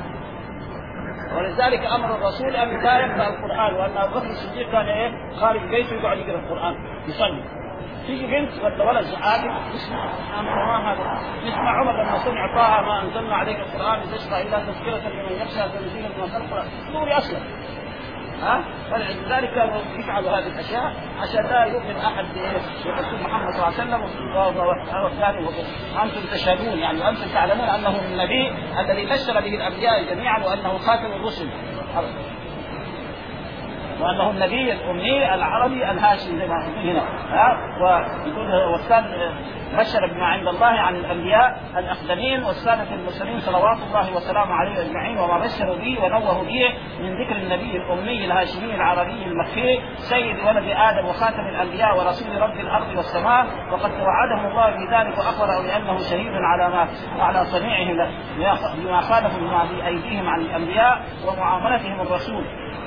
ولذلك أمر الرسول أن لا يقرأ القرآن، وأن أبو بكر الصديق كان إيه خارج بيته يقعد يقرأ القرآن يصلي. تيجي بنت ولا ولد عادي اسمع ما هذا نسمع عمر لما سمع طه ما انزلنا عليك القران لتشقى الا تذكره لمن يخشى تنزيلا من خلق نور اصلا ها. فلذلك كانوا يفعلوا هذه الاشياء عشان لا يؤمن احد برسول محمد صلى الله عليه وسلم. وانتم تشهدون يعني انتم تعلمون انه النبي الذي بشر به الانبياء جميعا وانه خاتم الرسل وانه النبي الامي العربي الهاشمي زي ما هنا ها. ويقول والثالث بشر بما عند الله عن الانبياء الاقدمين والسادة المرسلين صلوات الله وسلامه عليه اجمعين وما بشروا به ونوهوا به من ذكر النبي الامي الهاشمي العربي المكي سيد ولد ادم وخاتم الانبياء ورسول رب الارض والسماء. وقد توعدهم الله بذلك واخبره بانه شهيد على ما على صنيعهم بما خالفوا بما بايديهم عن الانبياء ومعاملتهم الرسول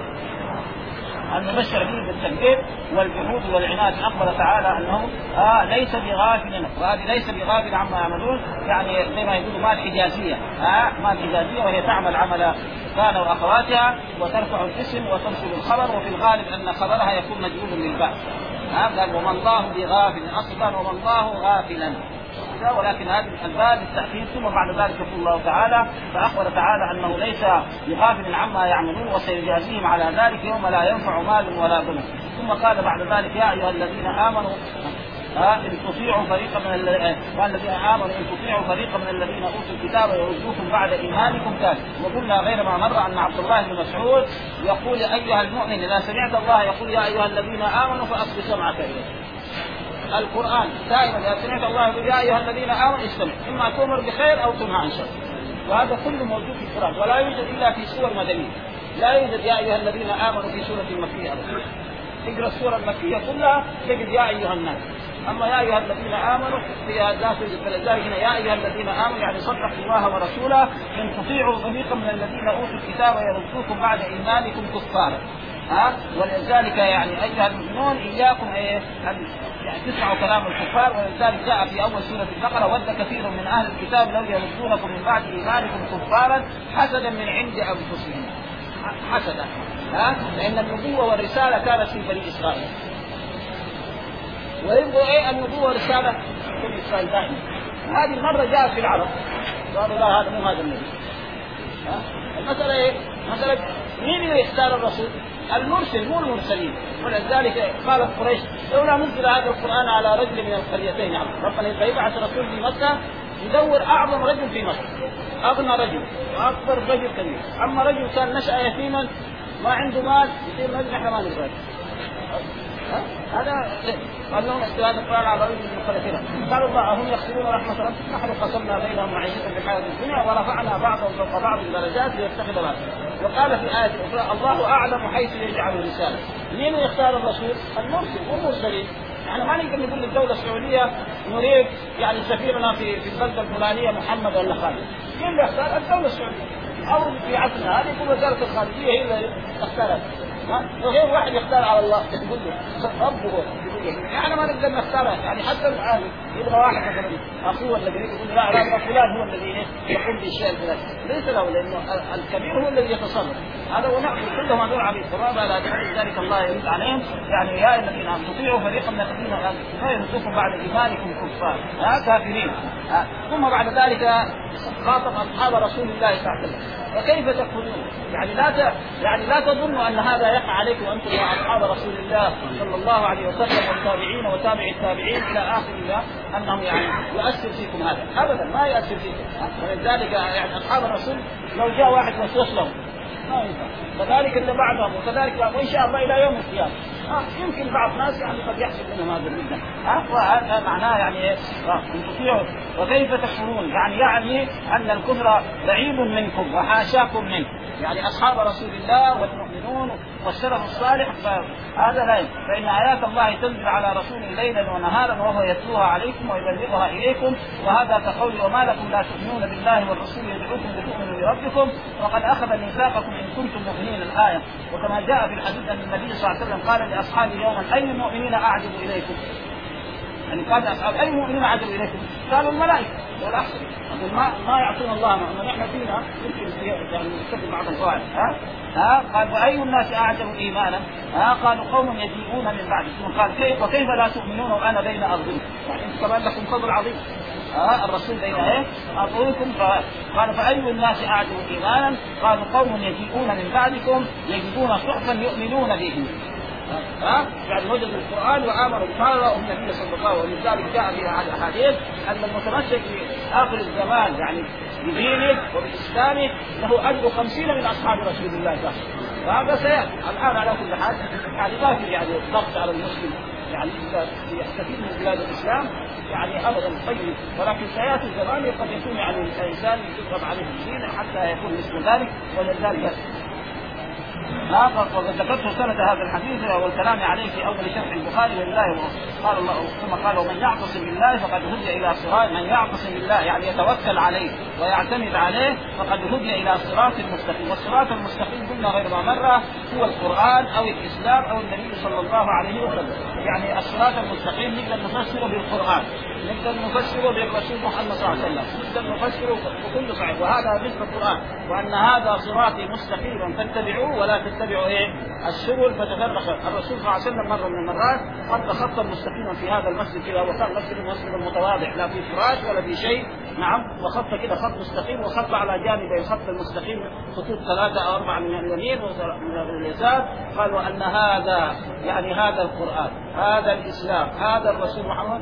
أن نبشر به بالتكذيب والجحود والعناد. أخبر تعالى أنه آه ليس بغافل، وهذه ليس بغافل عما يعملون يعني زي ما يقولوا مال حجازية آه مال حجازية وهي تعمل عمل كان وأخواتها وترفع الاسم وتنصب الخبر وفي الغالب أن خبرها يكون مجهول للبعض. آه قال وما الله بغافل أصلا وما الله غافلا، ولكن هذه الباب التأكيد. ثم بعد ذلك يقول الله تعالى فأخبر تعالى أنه ليس بغافل عما يعملون وسيجازيهم على ذلك يوم لا ينفع مال ولا بنون. ثم قال بعد ذلك يا أيها الذين آمنوا إن تطيعوا فريقا من الذين آمنوا إن تطيعوا فريقا من الذين أوتوا الكتاب يردوكم بعد إيمانكم كافرين. وقلنا غير ما مر أن عبد الله بن مسعود يقول أيها المؤمن إذا سمعت الله يقول يا أيها الذين آمنوا فأصغ سمعك إليه. القرآن دائما إذا سمعت الله يقول يا أيها الذين آمنوا استمعوا إما تؤمر بخير أو تنهى عن شر، وهذا كله موجود في القرآن ولا يوجد إلا في سور مدنية. لا يوجد يا أيها الذين آمنوا في سورة المكية. اقرأ السورة المكية كلها تجد يا أيها الناس، أما يا أيها الذين آمنوا فيها لا توجد. فلذلك هنا يا أيها الذين آمنوا يعني صدق الله ورسوله إن تطيعوا فريقا من الذين أوتوا الكتاب يردوكم بعد إيمانكم كفارا. ها ولذلك يعني أيها المؤمنون إياكم إيه أن يعني تسمعوا كلام الكفار. ولذلك جاء في أول سورة البقرة ود كثير من أهل الكتاب لو يردونكم من بعد إيمانكم كفارا حسدا من عند أنفسهم. حسدا ها لأن النبوة والرسالة كانت في بني إسرائيل ويبغوا إيه النبوة والرسالة في بني إسرائيل دائما. هذه المرة جاءت في العرب قالوا لا هذا مو هذا النبي. المسألة إيه مسألة مين اللي يختار الرسول؟ المرسل مو المرسلين. ولذلك قالت قريش لولا نزل هذا القرآن على رجل من القريتين يعني ربنا يبعث رسول في مكة يدور أعظم رجل في مكة أغنى رجل وأكبر رجل كبير. أما رجل كان نشأ يتيما ما عنده مال يصير نجم إحنا ما نقدر. هذا قال لهم استواء القرآن على رجل من القريتين قال الله هم يخسرون رحمة ربك نحن قسمنا بينهم معيشتهم في الحياة الدنيا ورفعنا بعضهم فوق بعض الدرجات ليتخذ بعض. وقال في آية أخرى الله أعلم حيث يجعل الرسالة. مين يختار الرسول؟ المرسل والمرسلين. يعني ما نقدر نقول للدولة السعودية نريد يعني سفيرنا في في البلدة الفلانية محمد ولا خالد. مين اللي يختار؟ الدولة السعودية. أو في عصرنا هذه يكون وزارة الخارجية هي اللي اختارت. وغير واحد يختار على الله يقول له ربه يعني ما نقدر نختاره. يعني حتى الآن يبغى واحد مثلا أخوه ولا قريب يقول لا لا فلان هو الذي يقوم بالشيء الفلاني ليس له لأنه الكبير هو الذي يتصرف. هذا ونحن كلهم هذول عبيد قرابة لا ذلك الله يرد عليهم يعني يا الذين آمنوا تطيعوا فريقا من الذين لا يردوكم بعد إيمانكم كفار ها كافرين. ثم بعد ذلك خاطب أصحاب رسول الله صلى الله عليه وسلم وكيف تكفرون يعني لا ت... يعني لا تظنوا أن هذا يقع عليكم أنتم وأصحاب رسول الله صلى الله عليه وسلم والتابعين وتابع التابعين إلى آخره أنهم يعني يؤثر فيكم هذا أبدا ما يؤثر فيكم. ولذلك يعني أصحاب الرسول لو جاء واحد وسوس لهم ما ينفع كذلك اللي بعدهم وكذلك وإن شاء الله إلى يوم القيامة. آه يمكن بعض الناس يعني قد يحصل منهم هذا المدة آه وهذا معناه يعني آه تطيعوا وكيف تكفرون يعني يعني أن الكفر بعيد منكم وحاشاكم منه. يعني أصحاب رسول الله والمؤمنون والسلف الصالح فهذا لا يجب. فإن آيات الله تنزل على رسول ليلا ونهارا وهو يتلوها عليكم ويبلغها إليكم وهذا كقول وما لكم لا تؤمنون بالله والرسول يدعوكم لتؤمنوا بربكم وقد أخذ ميثاقكم إن كنتم مؤمنين الآية. وكما جاء في الحديث أن النبي صلى الله عليه وسلم قال لأصحابه يوما أي المؤمنين أعجب إليكم يعني قال أصحاب أي مؤمنين عجبوا إليكم؟ قالوا الملائكة والأحسن ما ما يعصون الله ما نحن فينا يمكن يعني نستخدم بعض القواعد ها ها قال وأي الناس أعجب إيمانا ها قالوا قوم يجيئون من بعد ثم قال كيف وكيف لا تؤمنون وأنا بين أرضكم يعني كمان لكم فضل عظيم ها الرسول بين ايه أرضكم قال فأي الناس أعجب إيمانا قالوا قوم يجيئون من بعدكم يجدون صحفا يؤمنون به ها يعني وجدوا القرآن وآمنوا قالوا النبي صلى الله عليه وسلم ولذلك جاء في هذه الأحاديث أن المتمسك في آخر الزمان يعني بدينه وبإسلامه له أجر خمسين من أصحاب رسول الله صلى الله عليه وسلم وهذا سيأتي الآن على كل حال يعني لا في يعني ضغط على المسلم يعني يستفيد من بلاد الإسلام يعني أبدا طيب ولكن سيأتي الزمان قد يكون يعني الإنسان يضغط عليه الدين حتى يكون مثل ذلك ولذلك وقد ذكرت سند هذا الحديث والكلام عليه في اول شرح البخاري لله قال الله ثم قال ومن يعتصم بالله فقد هدي الى صراط من يعتصم بالله يعني يتوكل عليه ويعتمد عليه فقد هدي الى صراط مستقيم والصراط المستقيم قلنا غير ما مره هو القران او الاسلام او النبي صلى الله عليه وسلم يعني الصراط المستقيم نقدر نفسره بالقران نقدر نفسره بالرسول محمد صلى الله عليه وسلم نقدر نفسره بكل صحيح وهذا مثل القران وان هذا صراطي مستقيما فاتبعوه ولا تتبعوا ايه السبل فتفرق الرسول صلى الله عليه وسلم مره من المرات خط خطا مستقيما في هذا المسجد كذا وكان مسجد المسجد المتواضع لا في فراش ولا في شيء نعم وخط كذا خط مستقيم وخط على جانبي الخط المستقيم خطوط ثلاثه او اربعه من اليمين ومن اليسار قالوا ان هذا يعني هذا القران هذا الاسلام هذا الرسول محمد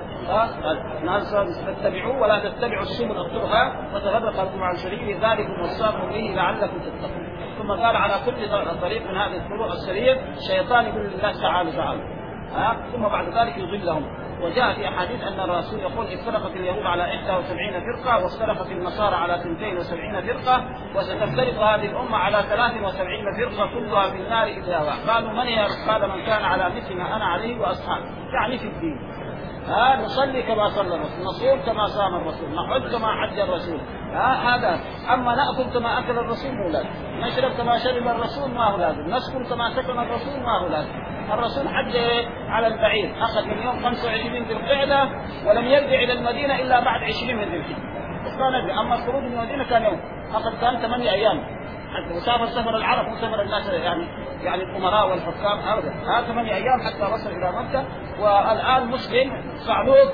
ناس تتبعوه ولا تتبعوا السبل الطرقات وتفرق بكم عن سبيله ذلكم وصاكم به لعلكم تتقون ثم قال على كل طريق من هذه الطرق السرير شيطان يقول للناس تعالوا تعالوا ها ثم بعد ذلك يضلهم وجاء في احاديث ان الرسول يقول افترقت اليهود على إحدى وسبعين فرقه وافترقت النصارى على اثنتين وسبعين فرقه وستفترق هذه الامه على ثلاث وسبعين فرقه كلها في النار الا واحد قالوا من هي؟ قال من كان على مثل ما انا عليه واصحابي يعني في الدين ها نصلي كما صلى الرسول نصوم كما صام الرسول نحج كما حج الرسول ها هذا اما ناكل كما اكل الرسول مو لازم نشرب كما شرب الرسول ما هو لازم نسكن كما سكن الرسول ما هو لازم الرسول حج على البعير اخذ من يوم خمسة وعشرين ذي القعده ولم يرجع الى المدينه الا بعد عشرين من ذي الحجه اما الخروج من المدينه كان يوم اخذ كان ثمانية ايام حتى مسافر سفر العرب وسفر الناس يعني يعني الامراء والحكام هذا هذا ثمانية ايام حتى وصل الى مكه والان مسلم صعلوك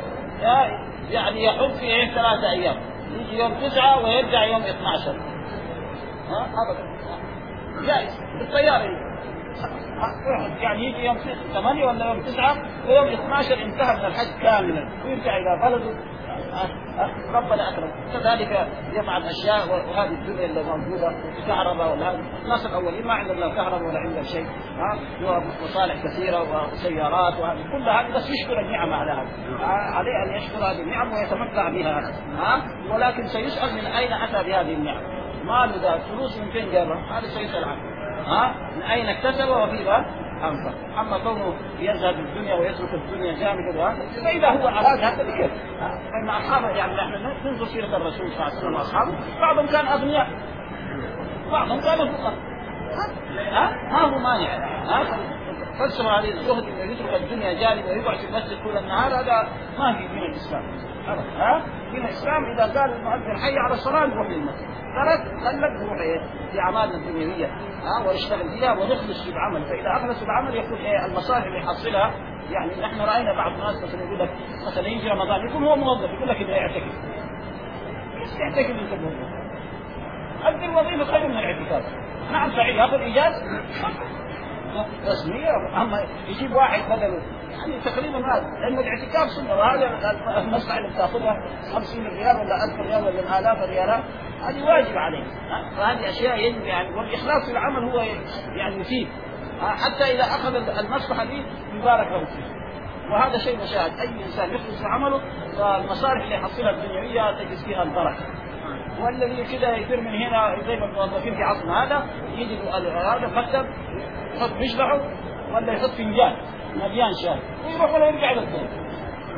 يعني يحج في ثلاثة ايام يجي يوم تسعة ويرجع يوم اثني عشر ها ابدا جائز بالطياره يعني يجي يوم ثمانية ولا يوم تسعة ويوم اثني عشر انتهى من الحج كاملا ويرجع الى بلده ربنا أكرم كذلك يفعل أشياء وهذه الدنيا اللي موجودة كهرباء ولا هذه الناس الأولين ما عندهم لا كهرباء ولا عندهم شيء ها ومصالح كثيرة وسيارات وهذه كل هذه بس يشكر النعمة على هذا عليه أن يشكر هذه النعمة ويتمتع بها ها ولكن سيسأل من أين أتى بهذه النعمة ماله ذا فلوس من فين جابها هذا سيسأل عنه ها من أين اكتسب وفيها أنفق أما كونه يذهب الدنيا ويترك الدنيا جامدة فإذا هو أراد هذا بكيف فإن أصحابه يعني نحن ننظر سيرة الرسول صلى الله عليه وسلم وأصحابه بعضهم كان أغنياء بعضهم كان فقراء ها ما هو مانع ها فسر هذه الزهد انه يترك الدنيا جانب ويقعد في المسجد طول النهار هذا ما في دين الاسلام ها دين الاسلام اذا قال المؤذن حي على الصلاه نروح للمسجد ترك خلك نروح ايه في اعمالنا الدنيويه ها ونشتغل فيها ونخلص في العمل فاذا اخلص العمل يكون ايه المصالح اللي يحصلها يعني نحن راينا بعض الناس مثلا يقول لك مثلا يجي رمضان يكون هو موظف يقول لك اذا يعتكف ايش يعتكف انت موظف هذه الوظيفه خير من الاعتكاف نعم صحيح ياخذ ايجاز رسمية أما يجيب واحد بدله يعني تقريبا هذا لأن الاعتكاف سنة وهذا المصلحة اللي بتأخذها خمسين ريال ولا ألف ريال ولا آلاف ريالات هذه واجب عليه فهذه أشياء يجب يعني والإخلاص في العمل هو يعني يفيد حتى إذا أخذ المصلحة دي يبارك له فيه وهذا شيء مشاهد أي إنسان يخلص في عمله فالمصالح اللي يحصلها الدنيوية تجد فيها البركة والذي كده يصير من هنا زي ما الموظفين في عصرنا هذا يجي هذا مكتب يحط مشبعه ولا يحط فنجان مليان شاي ويروح ولا يرجع للدور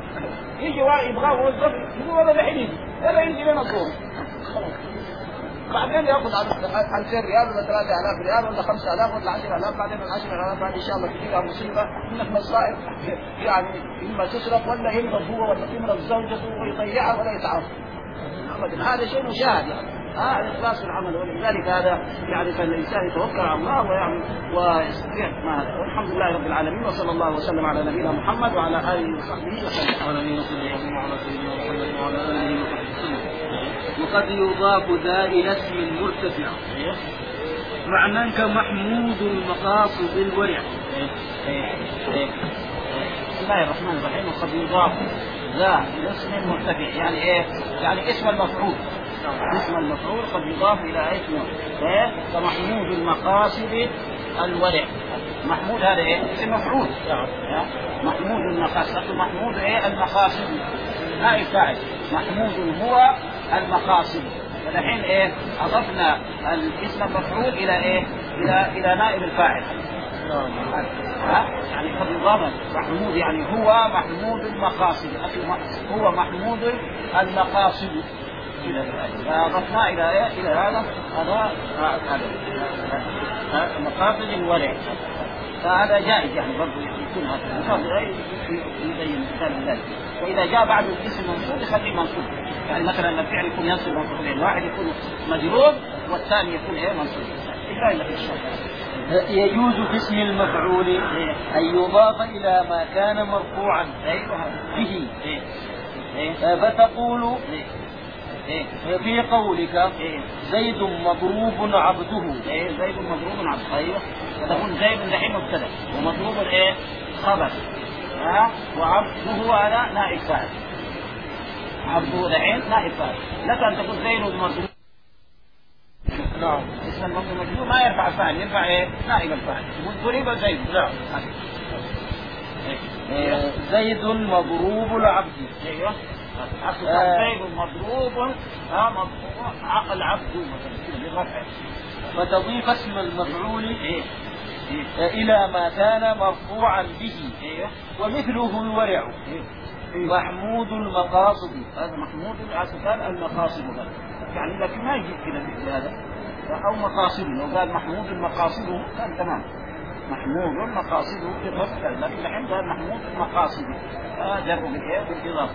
يجي واحد يبغاه موظف يقول ولا الحين يجي ولا يجي لنا الدور بعدين ياخذ ألفين ريال ولا ثلاثة آلاف ريال ولا خمسة آلاف ولا عشرة آلاف، بعدين من عشرة آلاف بعد ان شاء الله تجيها مصيبه انك مصائب يعني اما تسرق ولا يمرض هو ولا تمرض زوجته ويضيعها ولا يتعاطى. هذا شيء مشاهد يعني هذا آه إخلاص العمل، ولذلك هذا يعني فالإنسان يتوكل على الله ويعمل ويستطيع ما هذا. والحمد لله رب العالمين، وصلى الله وسلم على نبينا محمد وعلى آله وصحبه وسلم. على سيدنا محمد وعلى آله وصحبه وسلم. وقد يضاف ذا إلى اسم مرتفع معنى كمحمود المقاصد الورع. بسم الله الرحمن الرحيم. وقد يضاف ذا إلى اسم مرتفع يعني إيه؟ يعني اسم المفعول. اسم المفعول قد يضاف إلى اسمه إيه؟ كمحمود المقاصد الورع. محمود هذا إيه؟ اسم مفعول. محمود المقاصد. محمود إيه؟ المقاصد نائب فاعل. محمود هو المقاصد. فالحين إيه؟ أضفنا الاسم المفعول إلى إيه؟ إلى إلى نائب الفاعل. يعني قد يضاف محمود يعني هو محمود المقاصد. هو محمود المقاصد. فأضفنا إلى إيه؟ إلى هذا هذا هذا المقاصد الورع. فهذا جائز يعني برضه يكون هذا يبين مثال ذلك. وإذا جاء بعد الاسم منصوب يخليه منصوب. يعني مثلا الفعل يكون ينصب منصوبين، واحد يكون مجرور والثاني يكون إيه منصوب. إلا في الشرط. يجوز في اسم المفعول أن يضاف إلى ما كان مرفوعا به. فتقول في قولك زيد مضروب عبده. زيد مضروب عبده. أيوه. فتقول زيد دحين مبتدأ ومضروب إيه خبر. ها وعبده هذا نائب فاعل. عبده دحين نائب فاعل. لك أن تقول زيد مضروب. نعم. اسم المفعول ما يرفع فاعل، يرفع إيه نائب الفاعل. ضرب زيد. نعم. زيد مضروب العبد. ايوه. زيد مضروب ها مضروب عقل عبد بالرفع. فتضيف اسم المفعول إيه؟ إيه؟ الى ما كان مرفوعا به. ايوه. ومثله الورع. إيه؟ محمود المقاصد. هذا محمود الاسفل المقاصد هذا يعني لكن ما يجي كذا هذا او مقاصد. لو قال محمود المقاصد كان تمام. محمود مقاصده في الرفع، لكن الحين قال محمود المقاصد جر بالايه بالاضافه.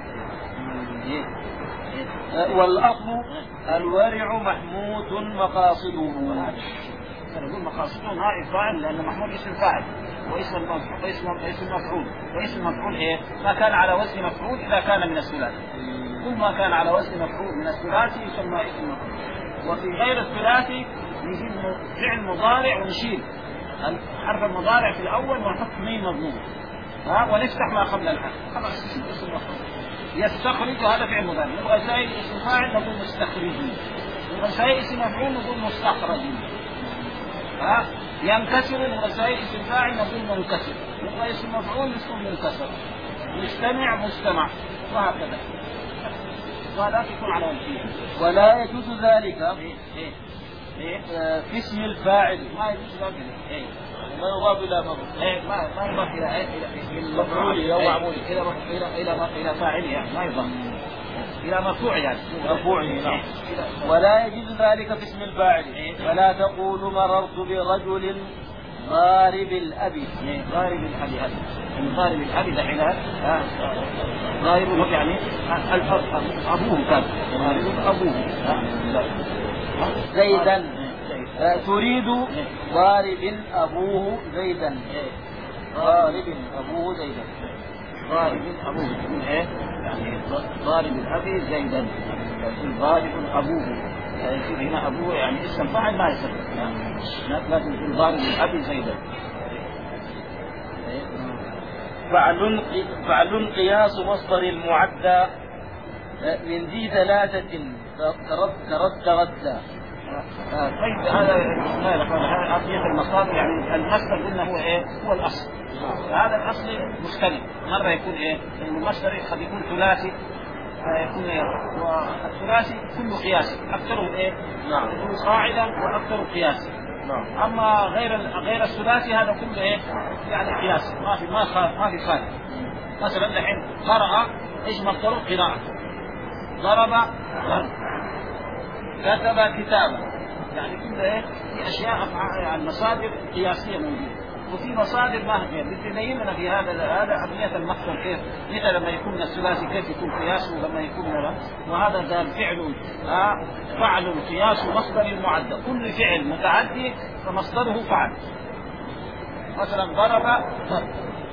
والاصل الورع محمود مقاصده. نقول مقاصده نائب فاعل لان محمود اسم فاعل واسم المفعول واسم اسم مفعول واسم مفعول ايه ما كان على وزن مفعول اذا كان من الثلاثي. كل ما كان على وزن مفعول من الثلاثي يسمى اسم مفعول. وفي غير الثلاثي نجيب فعل مضارع ونشيل حرف المضارع في الأول ونحط ميم مضموم ها ونفتح ما قبل الحرف خلاص اسم اسم مفعول. يستخرج هذا فعل مضارع. نبغى زائد اسم فاعل نقول مستخرجين. نبغى زائد اسم مفعول نقول مستخرجين. ها ينكسر نبغى زائد اسم فاعل نقول منكسر. نبغى اسم مفعول نقول منكسر. مستمع مستمع وهكذا. وهذا يكون على وجهين. ولا يجوز ذلك إيه إيه إيه في اسم الفاعل. ما يجوز ذلك. إيه ما يضاف إلى مفعول. إيه ما ما يضاف إلى إيه إلى مفعول أو معمول إلى إلى إلى إلى فاعل يعني ما يضاف إلى مرفوع يعني مرفوع. نعم. ولا يجوز ذلك في اسم الفاعل. ولا تقول مررت برجل ضارب الأبي. ضارب الأبي هذا ضارب الأبي دحين ضارب يعني أبوه كان أبوه زيدا. تريد ضارب أبوه زيدا. ضارب أبوه زيدا. ضارب أبوه إيه يعني ضارب الأبي زيدا. ضارب أبوه يعني هنا أبوه يعني اسم فاعل ما يصير يعني لازم يكون ضارب الأبي زيدا. فعل قياس مصدر المعدى من ذي ثلاثة كرد غدا. طيب هذا هذا أصلية المصادر يعني المصدر قلنا هو إيه هو الأصل. هذا الأصل مختلف مرة يكون إيه المصدر قد يكون ثلاثي يكون إيه والثلاثي كله قياسي أكثره إيه نعم يكون قاعدة وأكثره قياسي. نعم. أما غير غير الثلاثي هذا كله إيه يعني قياسي ما في ما خالف ما في خالف. مثلا الحين قرأ إيش مصدره قراءة ضرب ضرب كتب كتابا، يعني كده ايه في اشياء يعني مصادر قياسيه موجوده، وفي مصادر ما هي بتبين لنا في هذا هذا عمليه المصدر كيف مثل لما يكون الثلاثي كيف يكون قياسه لما يكون لا. وهذا قال فعل آه فعل قياس مصدر معدى، كل فعل متعدي فمصدره فعل. مثلا ضرب ضرب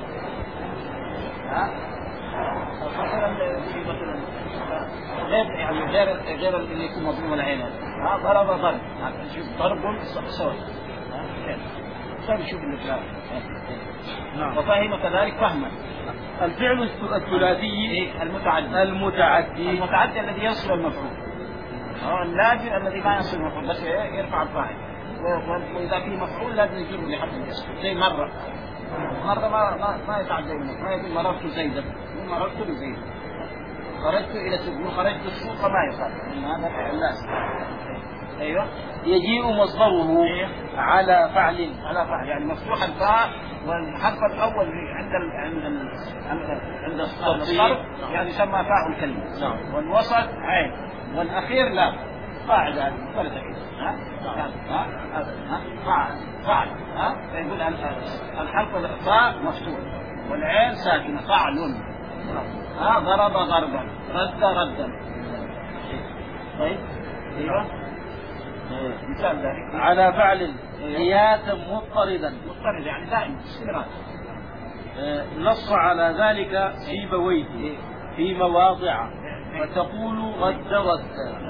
ها مثلا في مثلا غير يعني غير غير اللي يكون مضمون العين ها ضرب ضرب شوف ضرب صوت طيب شوف اللي نعم. وفهم كذلك فهما الفعل الثلاثي المتعدي المتعدي المتعدي الذي يصل المفعول، هو اللازم الذي ما يصل المفعول بس يرفع الفاعل، واذا في مفعول لازم يجيبه لحد الاسم. زي مره مره ما ما, ما يتعدى ما يقول مررت زيدا مررت بزيد، خرجت الى السوق خرجت السوق ما يقال هذا فعل لازم. ايوه يجيء مصدره إيه؟ على فعل على فعل يعني مفتوح الفاء والحرف الاول عند ال عند ال عند الصرف يعني يسمى فاء الكلمه نعم. والوسط عين والاخير لا فاعل هذه ثلاثه كده ها ها ها فاعل فاعل ها يقول الحرف الفاء مفتوح والعين ساكنه فاعل ها ضرب ضربا رد ردا. طيب ايوه مثال ذلك على فعل قياسا مضطردا مضطرد يعني دائما استمرار. نص على ذلك سيبويه في مواضع وتقول رد رد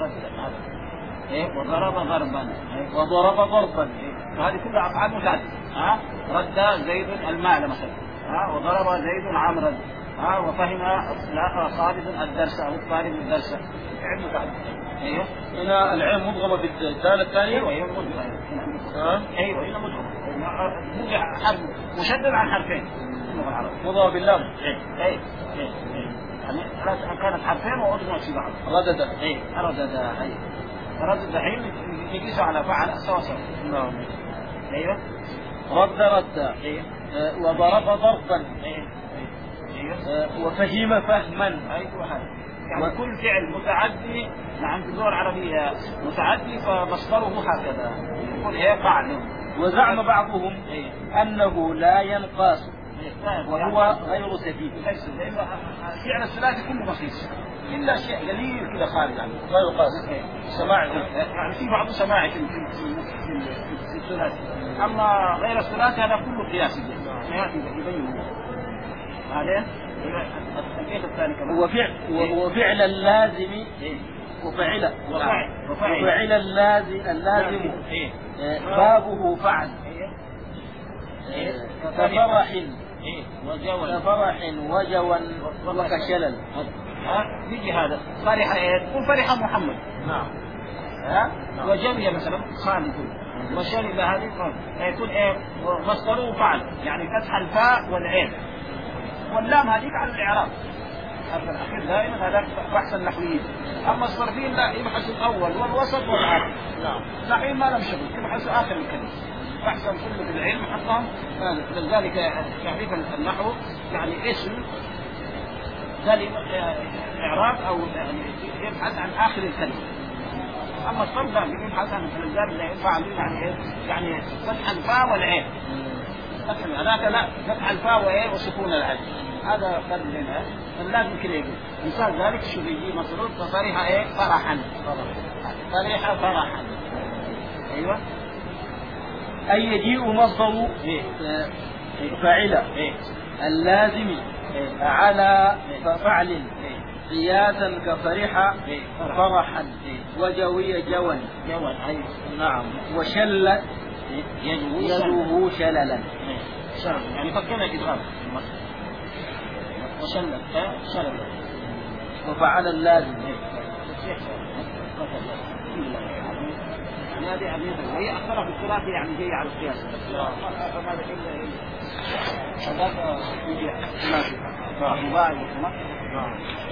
وضرب ضربا وضرب ضربا هذه كلها افعال متعدده. ها رد زيد المال مثلا ها وضرب زيد عمرا ها وفهم لا خالد الدرس او طالب الدرس فعل متعدد. ايوه هنا العين مضغمه بالدال الثانيه. ايوه ايوه مضغمه ايوه هنا مضغمه حرف مشدد عن حرفين مضغمه باللام. اي اي يعني كانت حرفين واضغمت في بعض ردد اي ردد اي ردد الحين يقيسوا على فعل سوا سوا. نعم ايوه رد رد ايوه وضرب ضربا ايوه وفهم فهما. ايوه هذا يعني و... كل فعل متعدي نعم في اللغه العربيه متعدي فمصدره هكذا يقول ايه فعل. وزعم بعضهم إيه؟ انه لا ينقاس إيه؟ وهو غير سفيه. فعل الثلاثي كله بسيط الا شيء قليل كذا خارج عنه غير قاس إيه؟ سماعي يعني في بعض سماعي في في الثلاثي، اما غير الثلاثي هذا كله قياسي ياتي يبين هذا وفعل وفعل اللازم وفعل وفعل اللازم اللازم بابه فعل كفرح كفرح وجوا وكشلل. ها يجي هذا فرح ايه تكون فرح محمد نعم ها وجوي مثلا خالد وشرب هذه يكون ايه مصدره فعل يعني فتح الفاء والعين واللام هذيك على الاعراب هذا الاخير دائما هذاك بحث النحويين. اما الصرفيين لا يبحث الاول والوسط والاخر. نعم النحويين ما لهم شغل يبحث اخر الكلمه بحثهم كله في العلم حقهم. لذلك تعريف النحو يعني اسم كلمه اعراب او يعني يبحث عن اخر الكلمه. اما الصرف لا يبحث عن الزال لا ينفع يعني يعني فتح الفاء والعين هذاك لا فتح الفاء وايه وسكون العين هذا فرق بينها. فلازم كذا يقول مثال ذلك شو بيجي مصروف ففرح ايه فرحا فرح فرحا. ايوه اي يجيء مصدر إيه؟ فاعل إيه؟ اللازم إيه؟ على فعل إيه؟ قياسا كفرح إيه؟ فرحا إيه؟ وجوي جوا جوا ايوه نعم وشل يده شللا شلل يعني فكنا كده وشلل شلل وفعل اللازم يعني هذه عميقة وهي أكثرها في الثلاث يعني جاية على القياس فماذا إلا هذاك يجي ثلاثي مباعي